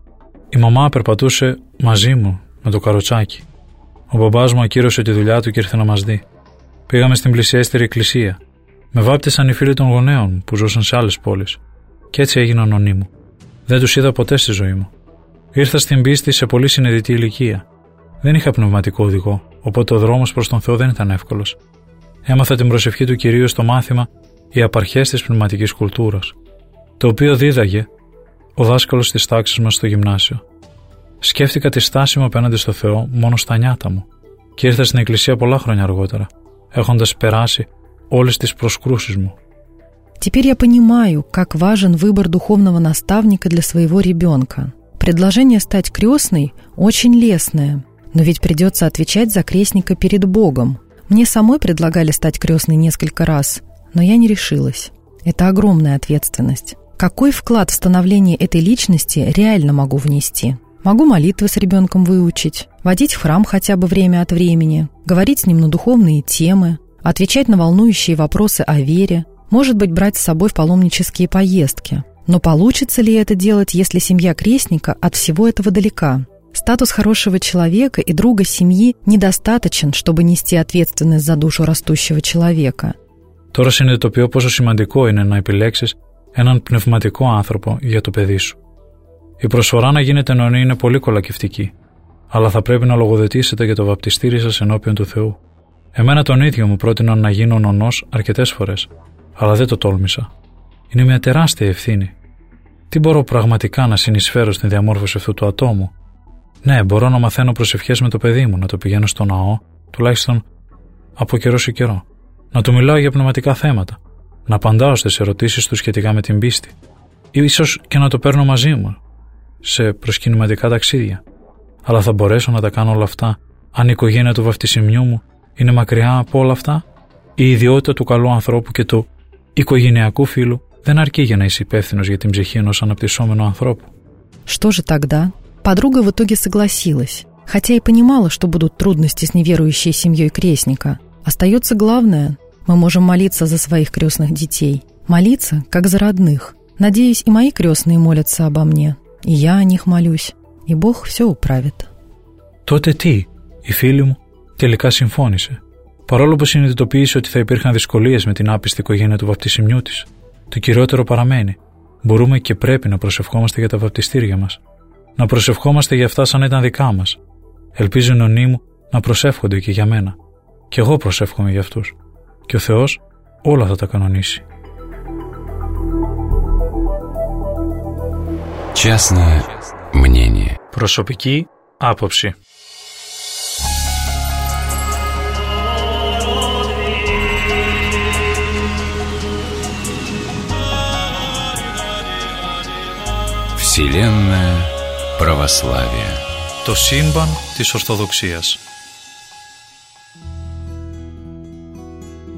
Η μαμά περπατούσε μαζί μου με το καροτσάκι. Ο μπαμπάς μου ακύρωσε τη δουλειά του και ήρθε να μας δει. Πήγαμε στην πλησιέστερη εκκλησία. Με βάπτισαν οι φίλοι των γονέων μου που ζούσαν σε άλλες πόλεις. Και έτσι έγινα νονί μου. Δεν τους είδα ποτέ στη ζωή μου. Ήρθα στην πίστη σε πολύ συνειδητή ηλικία. Δεν είχα πνευματικό οδηγό, οπότε ο δρόμος προς τον Θεό δεν ήταν εύκολος. Έμαθα την προσευχή του Κυρίου στο μάθημα «Οι απαρχές της πνευματικής κουλτούρας», το οποίο δίδαγε ο δάσκαλος της τάξης μας στο γυμνάσιο. Σκέφτηκα τη στάση μου απέναντι στο Θεό μόνο στα νιάτα μου και ήρθα στην εκκλησία πολλά χρόνια αργότερα, έχοντας περάσει όλες τις προσκρούσεις μου. Теперь я понимаю, как важен выбор духовного наставника для своего ребенка. Предложение стать крестной очень лестное, но ведь придется отвечать за крестника перед Богом. Мне самой предлагали стать крестной несколько раз, но я не решилась. Это огромная ответственность. Какой вклад в становление этой личности реально могу внести? Могу молитвы с ребенком выучить, водить в храм хотя бы время от времени, говорить с ним на духовные темы, отвечать на волнующие вопросы о вере, может быть, брать с собой в паломнические поездки. Но получится ли это делать, если семья крестника от всего этого далека? Статус хорошего человека и друга семьи недостаточен, чтобы нести ответственность за душу растущего человека. Τώρα συνειδητοποιώ πόσο σημαντικό είναι να επιλέξεις έναν πνευματικό άνθρωπο για το παιδί σου. Η προσφορά να γίνετε νονοί είναι πολύ κολακευτική, αλλά θα πρέπει να λογοδοτήσετε για το βαπτιστήρι σας ενώπιον του Θεού. Εμένα τον ίδιο μου πρότειναν να γίνω νονός αρκετές φορές, αλλά δεν το τόλμησα. Είναι μια τεράστια ευθύνη. Τι μπορώ πραγματικά να συνεισφέρω στην διαμόρφωση αυτού του ατόμου? Ναι, μπορώ να μαθαίνω προσευχές με το παιδί μου, να το πηγαίνω στο ναό, τουλάχιστον από καιρό σε καιρό. Να του μιλάω για πνευματικά θέματα, να απαντάω στις ερωτήσεις του σχετικά με την πίστη. Ίσως και να το παίρνω μαζί μου σε προσκυνηματικά ταξίδια. Αλλά θα μπορέσω να τα κάνω όλα αυτά αν η οικογένεια του βαφτισιμιού μου είναι μακριά από όλα αυτά? Η ιδιότητα του καλού ανθρώπου και του οικογενειακού φίλου δεν αρκεί για να είσαι υπεύθυνος για την ψυχή ενός αναπτυσσόμενου ανθρώπου. Что же тогда? Подруга в итоге согласилась, хотя и понимала, что будут трудности с неверующей семьей крестника. Остается главное – мы можем молиться за своих крестных детей, молиться, как за родных. Надеюсь, и мои крестные молятся обо мне, и я о них молюсь, и Бог все управит. Τότε τι? Η φίλη μου τελικά συμφώνησε. Παρόλο που συνειδητοποίησε ότι θα υπήρχαν δυσκολίες με την άπιστη οικογένεια του βαπτισιμιού της, το κυριότερο παραμένει. Μπορούμε και πρέπει να προσευχόμαστε για τα βαπτιστήρια μας. Να προσευχόμαστε για αυτά σαν ήταν δικά μας. Ελπίζω οι νονοί μου να προσεύχονται και για μένα. Και εγώ προσεύχομαι για αυτούς. Και ο Θεός όλα θα τα κανονίσει. Частное мнение. Προσωπική άποψη. Вселенная православия. Το σύμπαν της Ορθοδοξίας.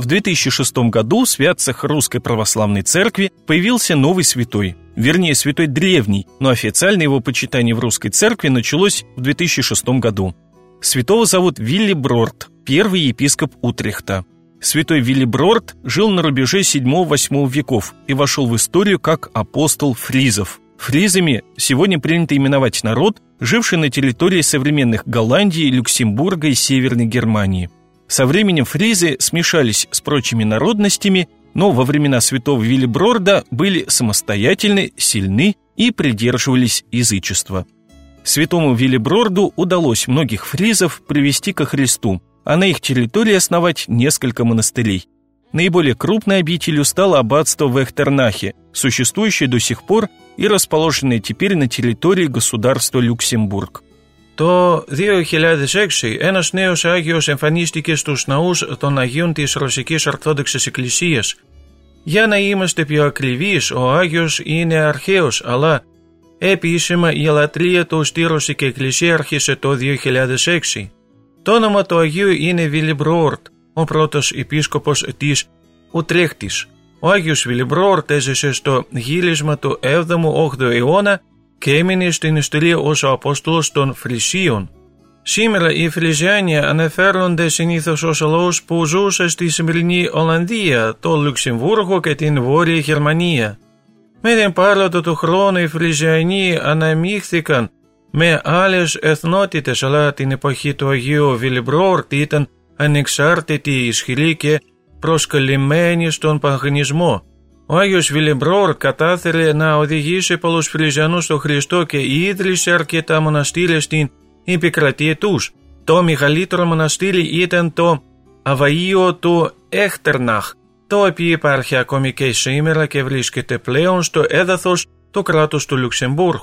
В две тысячи шестом году в святцах Русской Православной Церкви появился новый святой. Вернее, святой древний, но официально его почитание в Русской Церкви началось в две тысячи шестом году. Святого зовут Виллиброрд, первый епископ Утрехта. Святой Виллиброрд жил на рубеже седьмого-восьмого веков и вошел в историю как апостол фризов. Фризами сегодня принято именовать народ, живший на территории современных Голландии, Люксембурга и Северной Германии. Со временем фризы смешались с прочими народностями, но во времена святого Виллиброрда были самостоятельны, сильны и придерживались язычества. Святому Виллиброрду удалось многих фризов привести ко Христу, а на их территории основать несколько монастырей. Наиболее крупной обителью стало аббатство в Эхтернахе, существующее до сих пор и расположенное теперь на территории государства Люксембург. Το δύο χιλιάδες έξι ένας νέος Άγιος εμφανίστηκε στους ναούς των Αγίων της Ρωσικής Ορθόδοξης Εκκλησίας. Για να είμαστε πιο ακριβείς, ο Άγιος είναι αρχαίος, αλλά επίσημα η λατρεία του στη Ρωσική Εκκλησία άρχισε το δύο χιλιάδες έξι. Το όνομα του Αγίου είναι Βιλιμπρόρτ, ο πρώτος επίσκοπος της Ουτρέχτης. Ο Άγιος Βιλιμπρόρτ έζησε στο γύρισμα του έβδομου-όγδοου αιώνα και έμεινε στην ιστορία ως ο Απόστολος των Φρυσίων. Σήμερα οι Φρυσιάνοι αναφέρονται συνήθως ως λαός που ζούσε στη σημερινή Ολλανδία, το Λουξεμβούργο και την Βόρεια Γερμανία. Με την πάροδο του χρόνου οι Φρυσιανοί αναμίχθηκαν με άλλες εθνότητες, αλλά την εποχή του Αγίου Βιλιμπρόρτ ήταν ανεξάρτητη, ισχυρή και προσκαλυμμένη στον παγανισμό. Ο Άγιος Βιλιμπρόρτ κατάφερε να οδηγήσει πολλούς Φρυσιανούς στο Χριστό και ίδρυσε αρκετά μοναστήρια στην επικρατεία τους. Το μεγαλύτερο μοναστήρι ήταν το Αβαΐο του Έχτερναχ, το οποίο υπάρχει ακόμη και σήμερα και βρίσκεται πλέον στο έδαφος του κράτους του Люксембург.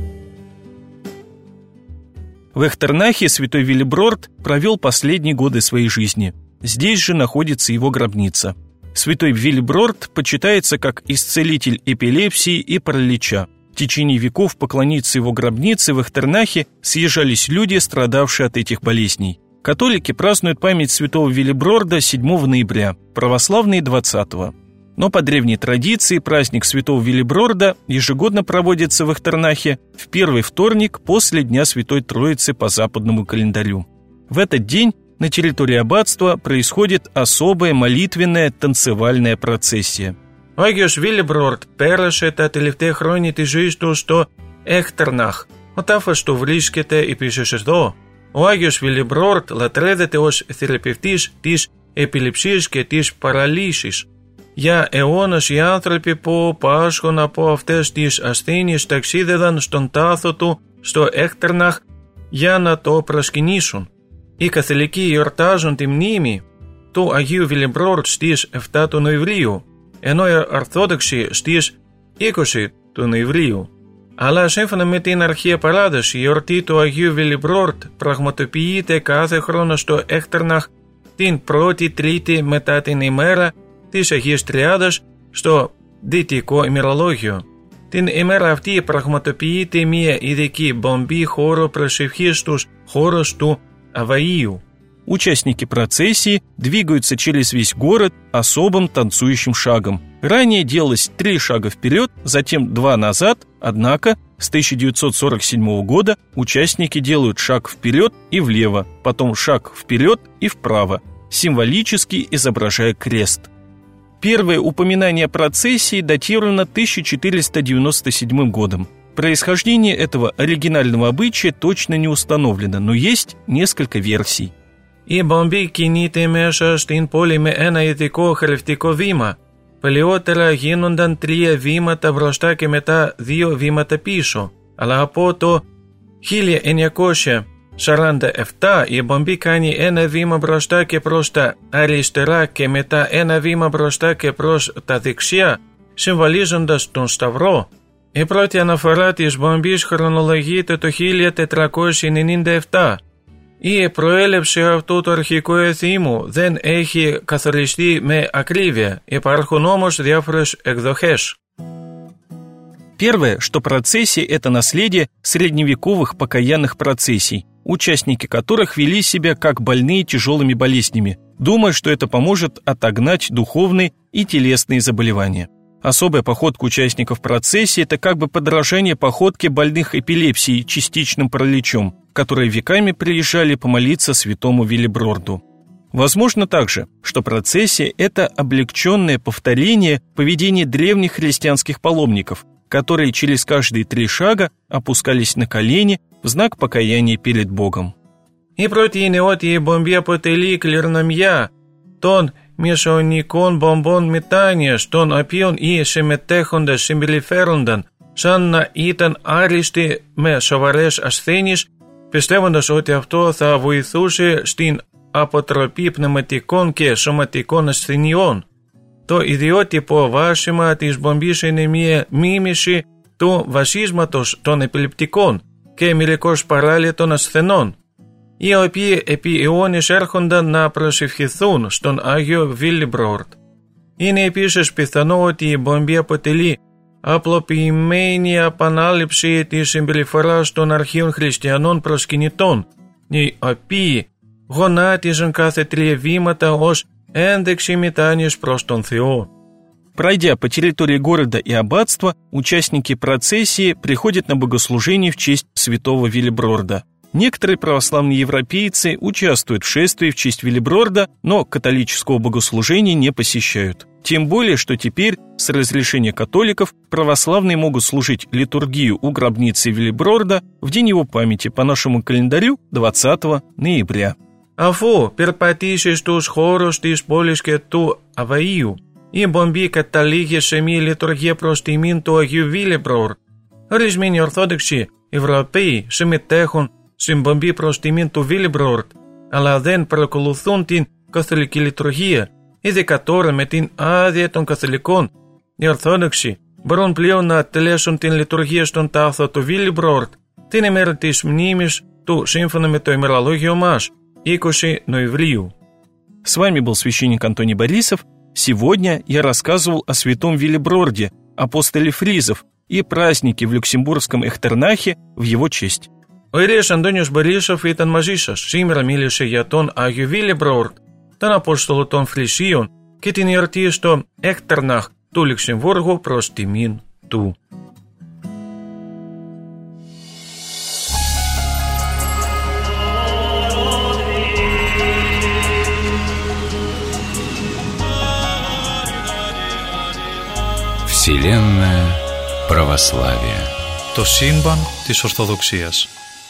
В Эхтернахе святой Виллиброрд провел последние годы своей жизни. Здесь же находится его гробница. Святой Виллиброрд почитается как исцелитель эпилепсии и паралича. В течение веков поклониться его гробнице в Эхтернахе съезжались люди, страдавшие от этих болезней. Католики празднуют память святого Виллиброрда седьмого ноября, православные двадцатого. Но по древней традиции праздник святого Виллиброрда ежегодно проводится в Эхтернахе в первый вторник после Дня Святой Троицы по западному календарю. В этот день на территории аббатства происходит особая молитвенная танцевальная процессия. Ο Άγιος Βίλιμπρορτ πέρασε τα τελευταία χρόνια της ζωής του στο Έχτερναχ. Ο τάφος του βρίσκεται επίσης εδώ. Ο Άγιος Βίλιμπρορτ λατρεύεται ως θεραπευτής της επιληψίας και της παραλύσης. Για αιώνες οι άνθρωποι που πάσχουν από αυτές τις ασθένειες ταξίδευαν στον τάφο του στο Έχτερναχ για να το προσκυνήσουν. Οι καθολικοί γιορτάζουν τη μνήμη του Αγίου Βιλιμπρόρτ στις επτά του Νοεμβρίου, ενώ οι Ορθόδοξοι στις είκοσι του Νοεμβρίου. Αλλά σύμφωνα με την αρχαία παράδοση, η γιορτή του Αγίου Βιλιμπρόρτ πραγματοποιείται κάθε χρόνο στο Έχτερναχ την πρώτη τρίτη μετά την ημέρα της Αγίας Τριάδας στο δυτικό ημερολόγιο. Την ημέρα αυτή πραγματοποιείται μια ειδική μπομπή χώρο προσευχής στους χώρους του Αβαΐου. Участники процессии двигаются через весь город особым танцующим шагом. Ранее делалось три шага вперед, затем два назад, однако с тысяча девятьсот сорок седьмого года участники делают шаг вперед и влево, потом шаг вперед и вправо, символически изображая крест. Первое упоминание процессии датировано тысяча четыреста девяносто седьмым годом. Происхождение этого оригинального обычая точно не установлено, но есть несколько версий. Η μπομπή κινείται μέσα στην πόλη με ένα ειδικό χαρακτηριστικό βήμα. Παλαιότερα γίνονταν τρία βήματα μπροστά και μετά δύο βήματα πίσω. Αλλά από το χίλια εννιακόσια σαράντα επτά η μπομπή κάνει ένα βήμα μπροστά και προς τα αριστερά και μετά ένα βήμα μπροστά και προς τα δεξιά, συμβολίζοντας τον Σταυρό. Η πρώτη αναφορά της μπομπής χρονολογείται το χίλια τετρακόσια ενενήντα επτά. Η προέλευση αυτού του αρχικού εθήμου δεν έχει καθοριστεί με ακρίβεια. Υπάρχουν όμως διάφορες εκδοχές. Первое, что процессия – это наследие средневековых покаянных процессий. участники которых вели себя как больные тяжелыми болезнями, думая, что это поможет отогнать духовные и телесные заболевания. Особая походка участников процессии – это как бы подражание походке больных эпилепсией, частичным параличом, которые веками приезжали помолиться святому Виллиброрду. Возможно также, что процессия – это облегченное повторение поведения древних христианских паломников, которые через каждые три шага опускались на колени в знак покаяния перед Богом. «И против оти бомбе потели клернамья, тон мешоникон бомбон метания, штон опион и шеметехонда шимбелиферундан, шанна итан аристи ме шавареш асцениш, песлевандаш оти авто θα βοηθούσε στην αποτροπή πνευματικών και σωματικών ασθενειών. Το ιδιότυπο βάσιμα της μπομπής είναι μια μίμηση του βασίσματος των επιληπτικών και μερικώς παράλληλα των ασθενών, οι οποίοι επί αιώνες έρχονταν να προσευχηθούν στον Άγιο Βίλιμπρορντ. Είναι επίσης πιθανό ότι η μπομπή αποτελεί απλοποιημένη επανάληψη της συμπεριφοράς των αρχαίων χριστιανών προσκυνητών, οι οποίοι γονάτιζαν κάθε τρία βήματα ως ένδειξη μετάνοιας προς τον Θεό. Пройдя по территории города и аббатства, участники процессии приходят на богослужение в честь святого Виллиброрда. Некоторые православные европейцы участвуют в шествии в честь Виллиброрда, но католического богослужения не посещают. Тем более, что теперь, с разрешения католиков, православные могут служить литургию у гробницы Виллиброрда в день его памяти по нашему календарю двадцатого ноября. Αφού περπατήσει στους χώρους της πόλης και του Αβαΐου, η μπομπή καταλήγει σε μια λειτουργία προς τιμήν του Αγίου Βίλιμπρορντ. Ορισμένοι Ορθόδοξοι Ευρωπαίοι συμμετέχουν στην μπομπή προς τιμήν του Βίλιμπρορντ, αλλά δεν παρακολουθούν την καθολική λειτουργία. Ειδικά τώρα με την άδεια των καθολικών, οι Ορθόδοξοι μπορούν πλέον να τελέσουν την λειτουργία στον τάφο του Βίλιμπρορντ την ημέρα της μνήμης του σύμφωνα με το ημερολόγιο μας, двадцатого ноября. С вами был священник Антоний Борисов. Сегодня я рассказывал о святом Виллиброрде, апостоле фризов, и празднике в люксембургском Эхтернахе в его честь. Ο ιερέας Αντώνιος Борисов ήταν μαζί σας. Σήμερα μίλησε για τον Άγιο Βίλιμπρορντ, τον Απόστολο των Φρυσίων και την εορτή στο Έχτερναχ του Λουξεμβούργου προς τιμήν του. Вселенная православия. Το σύμπαν της Ορθοδοξίας.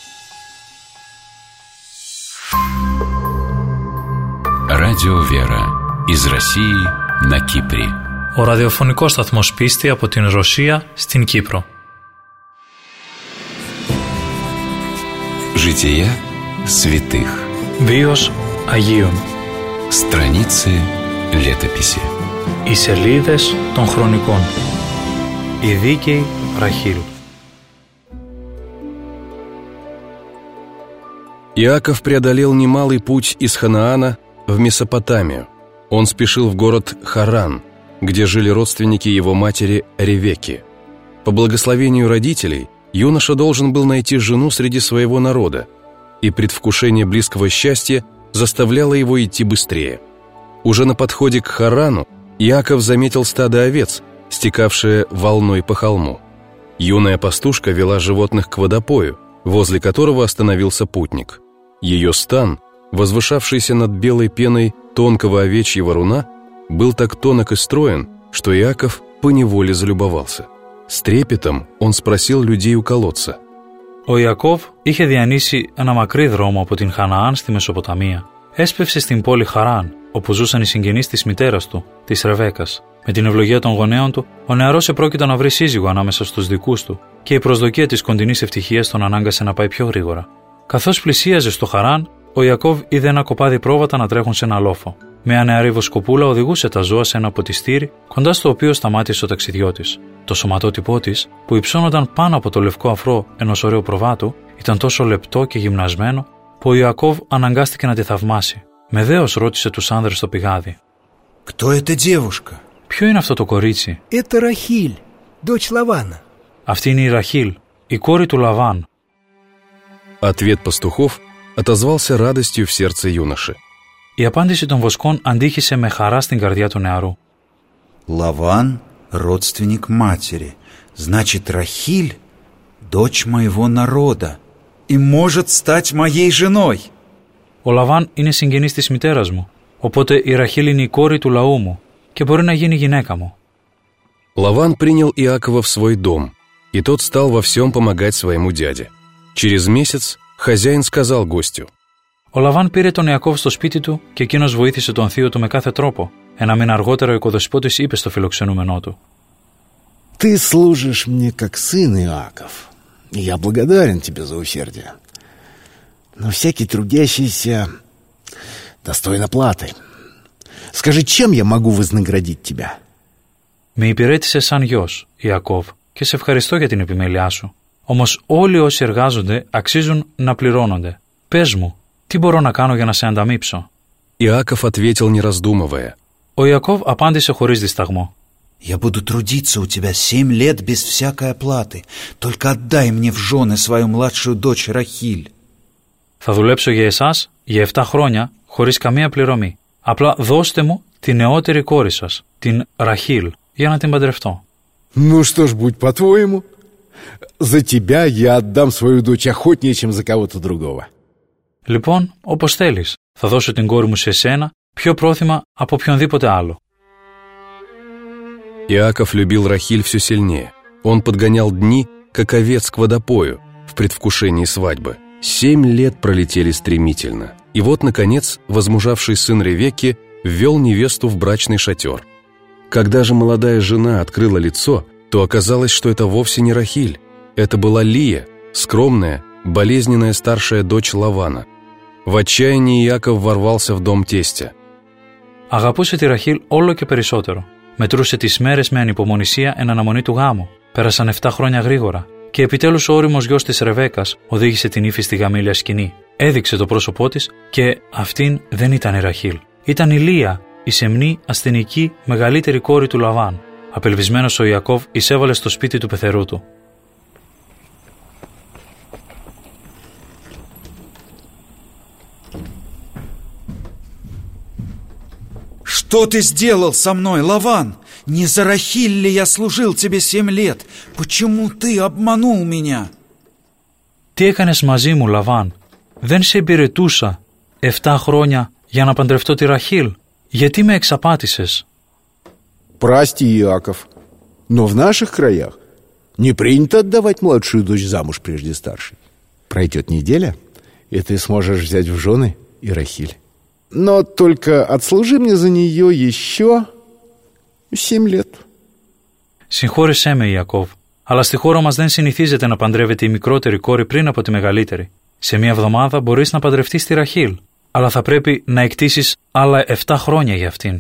Радио Вера из России на Кипре. Ο ραδιοφωνικός σταθμός Πίστη από την Ρωσία στην Κύπρο. Жития святых. Βίος Αγίων. Страницы летописи. Οι σελίδες των χρονικών. Η δίκαιη Ραχήλ. Иаков преодолел немалый путь из Ханаана в Месопотамию. Он спешил в город Харан, где жили родственники его матери Ревекки. По благословению родителей юноша должен был найти жену среди своего народа, и предвкушение близкого счастья заставляло его идти быстрее. Уже на подходе к Харану Иаков заметил стадо овец, стекавшее волной по холму. Юная пастушка вела животных к водопою, возле которого остановился путник. Ее стан, возвышавшийся над белой пеной тонкого овечьего руна, был так тонок и строен, что Иаков поневоле залюбовался. С трепетом он спросил людей у колодца. Ο Ιακώβ είχε διανύσει ένα μακρύ δρόμο από την Χαναάν στη Μεσοποταμία. Έσπευσε στην πόλη Χαράν, όπου ζούσαν οι συγγενείς της μητέρας του, της Ρεβέκας. Με την ευλογία των γονέων του, ο νεαρός επρόκειτο να βρει σύζυγο ανάμεσα στους δικούς του και η προσδοκία της κοντινής ευτυχίας τον ανάγκασε να πάει πιο γρήγορα. Καθώς πλησίαζε στο Χαράν, ο Ιακώβ είδε ένα κοπάδι πρόβατα να τρέχουν σε ένα λόφο. Μια νεαρή βοσκοπούλα οδηγούσε τα ζώα σε ένα ποτιστήρι, κοντά στο οποίο σταμάτησε ο ταξιδιώτης. Το σωματότυπό της, που υψώνονταν πάνω από το λευκό αφρό ενός ωραίου προβάτου, ήταν τόσο λεπτό και γυμνασμένο, που ο Ιακώβ αναγκάστηκε να τη θαυμάσει. Με δέος ρώτησε τους άνδρες στο πηγάδι. «Кто эта девушка?» Ποιο είναι αυτό το κορίτσι? «Это Рахиль, дочь Лавана». Αυτή είναι η Ραχήλ, η κόρη του Λαβάν. Ответ пастухов отозвался радостью в сердце юноши. Η απάντηση των βοσκών αντήχησε με χαρά στην καρδιά του νεαρού. Лаван — родственник матери. Значит, Рахиль — дочь моего народа и может стать моей женой. Ο Λαβάν είναι συγγενής της μητέρας μου, οπότε η Ραχήλ είναι η κόρη του λαού μου και μπορεί να γίνει γυναίκα μου. Лаван принял Иакова в свой дом, и тот стал во всем помогать своему дяде. Через месяц хозяин сказал гостю: Ο Λαβάν πήρε τον Ιακώβ στο σπίτι του και εκείνος βοήθησε τον θείο του με κάθε τρόπο. Ένα μήνα αργότερα ο οικοδεσπότης είπε στο φιλοξενούμενό του: «Ты служишь мне как сын, Иаков, и я благодарен тебе за усердие. Но всякий трудящийся достоин оплаты. Скажи, чем я могу вознаградить тебя?» Με υπηρέτησε σαν γιος, Ιακώβ, και σε ευχαριστώ για την επιμέλειά σου. Όμως όλοι όσοι εργάζονται αξίζουν να πληρώνονται. Πες μου, τι μπορώ να κάνω για να σε ανταμείψω? Иаков ответил, не раздумывая. Ο Ιακώβ απάντησε χωρίς δισταγμό: «Я буду трудиться у тебя семь лет без всякой оплаты. Только отдай мне в жены свою младшую дочь Рахиль». Θα δουλέψω για εσάς για επτά χρόνια χωρίς καμία πληρωμή. Απλά δώστε μου τη νεότερη κόρη σας, την Ραχήλ, για να την παντρευτώ. «Ну что ж, будь по-твоему. За тебя я отдам свою дочь охотнее, чем за кого-то другого». Λοιπόν, όπως θέλεις, θα δώσω την кόρη μου σε εσένα πιο πρόθυμα από οποιονδήποτε άλλο. Иаков любил Рахиль все сильнее. Он подгонял дни, как овец к водопою, в предвкушении свадьбы. Семь лет пролетели стремительно. И вот, наконец, возмужавший сын Ревекки ввел невесту в брачный шатер. Когда же молодая жена открыла лицо, то оказалось, что это вовсе не Рахиль. Это была Лия, скромная, болезненная старшая дочь Лавана. В отчаянии Иаков ворвался в дом тестя. Αγαπούσε τη Ραχήλ όλο και περισσότερο. Μετρούσε τις μέρες με ανυπομονησία εν αναμονή του γάμου. Πέρασαν επτά χρόνια γρήγορα. Και επιτέλους ο ώριμος γιος της Ρεβέκας οδήγησε την ύφη στη γαμήλια σκηνή. Έδειξε το πρόσωπό της και αυτήν δεν ήταν η Ραχήλ. Ήταν η Λία, η σεμνή, ασθενική, μεγαλύτερη κόρη του Λαβάν. Απελπισμένος ο Ιακώβ εισέβαλε στο σπίτι του πεθερού του. «Что ты сделал со мной, Лаван? Не за Рахиль ли я служил тебе семь лет? Почему ты обманул меня?» Τι έκανες μαζί μου, Λαβάν? Δεν σε υπηρετούσα εφτά χρόνια για να παντρευτώ τη Ραχήλ. Γιατί με εξαπάτησες? «Прости, Иаков, но в наших краях не принято отдавать младшую дочь замуж прежде старшей. Пройдет неделя, и ты сможешь взять в жены и Рахиль. Но только отслужи мне за нее еще семь лет». Συγχώρεσέ με, Ιακώβ, αλλά στη χώρα μας δεν συνηθίζεται να παντρεύεται η μικρότερη κόρη πριν από τη μεγαλύτερη. Σε μία εβδομάδα μπορείς να παντρευτείς τη Ραχήλ, αλλά θα πρέπει να εκτίσεις άλλα εφτά χρόνια για αυτήν.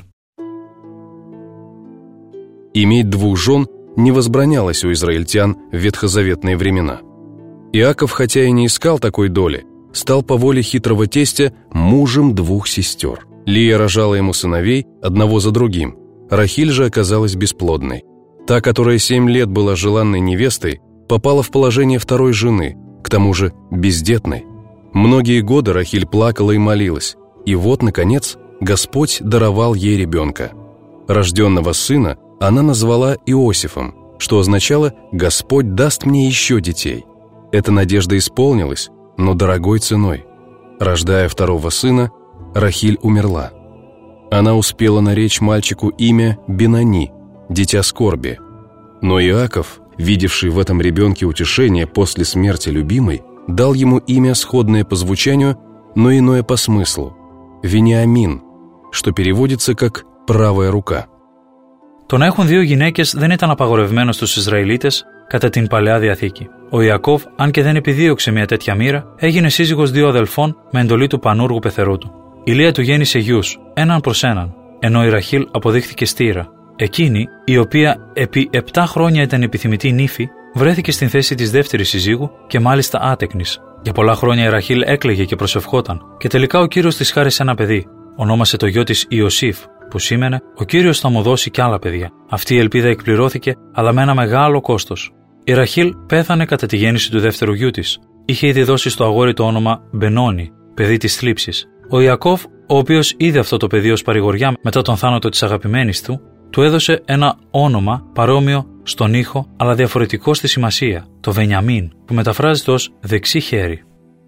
Иметь двух жен не возбранялось у израильтян в ветхозаветные времена. Иаков, хотя и не искал такой доли, стал по воле хитрого тестя мужем двух сестер. Лия рожала ему сыновей одного за другим. Рахиль же оказалась бесплодной. Та, которая семь лет была желанной невестой, попала в положение второй жены, к тому же бездетной. Многие годы Рахиль плакала и молилась, и вот, наконец, Господь даровал ей ребенка. Рожденного сына она назвала Иосифом, что означало «Господь даст мне еще детей». Эта надежда исполнилась, но дорогой ценой. Рождая второго сына, Рахиль умерла. Она успела наречь мальчику имя Бенани, дитя скорби. Но Иаков, видевший в этом ребенке утешение после смерти любимой, дал ему имя, сходное по звучанию, но иное по смыслу – Вениамин, что переводится как «правая рука». Το να έχουν δύο γυναίκες δεν ήταν απαγορευμένο στους Ισραηλίτες κατά την Παλαιά Διαθήκη. Ο Ιακώβ, αν και δεν επιδίωξε μια τέτοια μοίρα, έγινε σύζυγος δύο αδελφών με εντολή του πανούργου πεθερού του. Η Λία του γέννησε γιους, έναν προς έναν, ενώ η Ραχήλ αποδείχθηκε στήρα. Εκείνη, η οποία επί επτά χρόνια ήταν επιθυμητή νύφη, βρέθηκε στην θέση της δεύτερης συζύγου και μάλιστα άτεκνης. Για πολλά χρόνια η Ραχήλ έκλαιγε και προσευχόταν, και τελικά ο Κύριος της χάρισε ένα παιδί. Ονόμασε το γιο της Ιωσήφ, που σήμαινε «Ο Κύριος θα μου δώσει κι άλλα παιδιά». Αυτή η ελπίδα εκπληρώθηκε, αλλά με ένα μεγάλο κόστος. Η Ραχήλ πέθανε κατά τη γέννηση του δεύτερου γιού της. Είχε ήδη δώσει στο αγόρι το όνομα Μπενόνι, παιδί της θλίψης. Ο Ιακώβ, ο οποίος είδε αυτό το παιδί ως παρηγοριά μετά τον θάνατο της αγαπημένης του, του έδωσε ένα όνομα παρόμοιο στον ήχο αλλά διαφορετικό στη σημασία, το Βενιαμίν, που μεταφράζεται ως δεξί χέρι.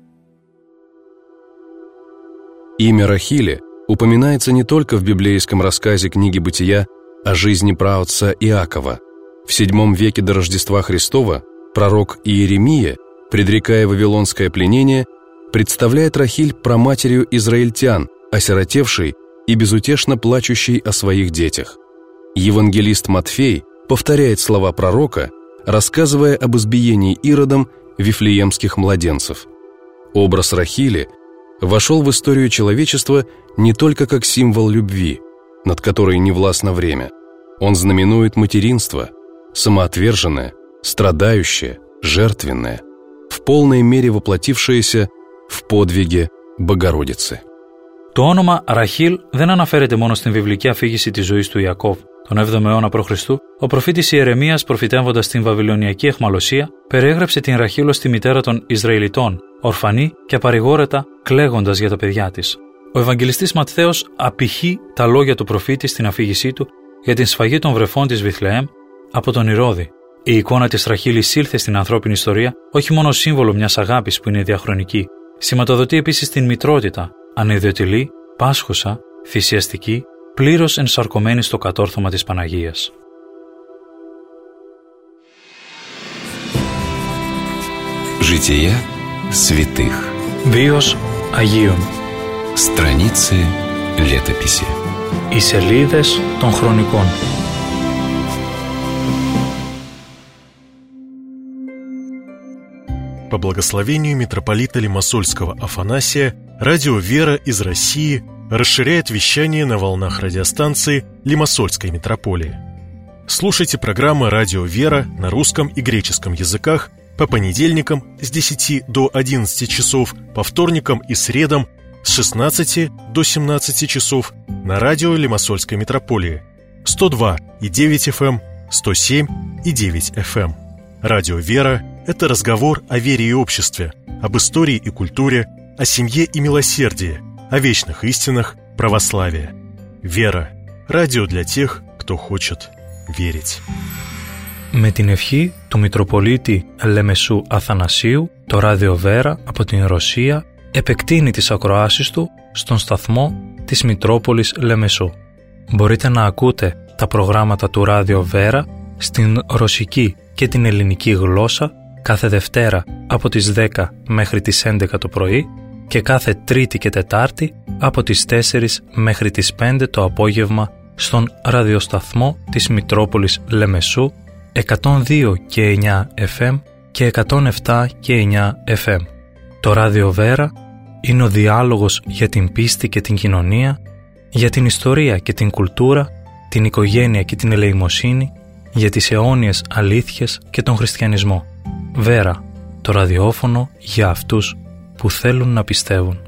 Имя Рахили упоминается не только в библейском рассказе книги «Бытия» о жизни праотца Иакова. В седьмом веке до Рождества Христова пророк Иеремия, предрекая вавилонское пленение, представляет Рахиль праматерью израильтян, осиротевшей и безутешно плачущей о своих детях. Евангелист Матфей повторяет слова пророка, рассказывая об избиении Иродом вифлеемских младенцев. Образ Рахили вошел в историю человечества не только как символ любви, над которой не властно время. Он знаменует материнство, самоотверженное, страдающее, жертвенное, в полной мере воплотившееся в подвиге Богородицы. Το όνομα Ραχήλ δεν αναφέρεται μόνο στην βιβλική αφήγηση της ζωής του Ιακώβ. Τον έβδομο αιώνα π.Χ., ο προφήτης Ιερεμίας, προφητεύοντας την βαβυλωνιακή αιχμαλωσία, περιέγραψε την Ραχήλ ως τη μητέρα των Ισραηλιτών, ορφανή και απαρηγόρετα κλαίγοντας για τα παιδιά της. Ο Ευαγγελιστής Ματθαίος απηχεί τα λόγια του προφήτη στην αφήγησή του για την σφαγή των βρεφών της Βιθλεέμ από τον Ηρώδη. Η εικόνα της Ραχήλ εισήλθε στην ανθρώπινη ιστορία όχι μόνο σύμβολο μιας αγάπης που είναι διαχρονική, σηματοδοτεί επίσης την μητρότητα, ανιδιοτελή, πάσχουσα, θυσιαστική, πλήρως ενσαρκωμένη στο κατόρθωμα της Παναγίας. Жития святых. Βίος Αγίων. Страницы летописи. Οι σελίδες των χρονικών. По благословению митрополита Лимассольского Афанасия, радио «Вера» из России расширяет вещание на волнах радиостанции Лимассольской митрополии. Слушайте программы «Радио «Вера» на русском и греческом языках по понедельникам с десяти до одиннадцати часов, по вторникам и средам с шестнадцати до семнадцати часов на радио Лимассольской митрополии сто два и девять эф эм, сто семь и девять эф эм. Радио «Вера» — это разговор о вере и обществе, об истории и культуре, о семье и милосердии, о вечных истинах православия. «Вера» — радио для тех, кто хочет верить. Με την ευχή του Μητροπολίτη Λεμεσού Αθανασίου, το ράδιο Βέρα από την Ρωσία επεκτείνει τις ακροάσεις του στον σταθμό της Μητρόπολης Λεμεσού. Μπορείτε να ακούτε τα προγράμματα του ράδιο Βέρα στην ρωσική και την ελληνική γλώσσα κάθε Δευτέρα από τις δέκα μέχρι τις έντεκα το πρωί και κάθε Τρίτη και Τετάρτη από τις τέσσερις μέχρι τις πέντε το απόγευμα στον ραδιοσταθμό της Μητρόπολης Λεμεσού εκατόν δύο και εννιά εφ εμ και εκατόν επτά και εννιά εφ εμ. Το ράδιο Βέρα είναι ο διάλογος για την πίστη και την κοινωνία, για την ιστορία και την κουλτούρα, την οικογένεια και την ελεημοσύνη, για τις αιώνιες αλήθειες και τον χριστιανισμό. Βέρα, το ραδιόφωνο για αυτούς που θέλουν να πιστεύουν.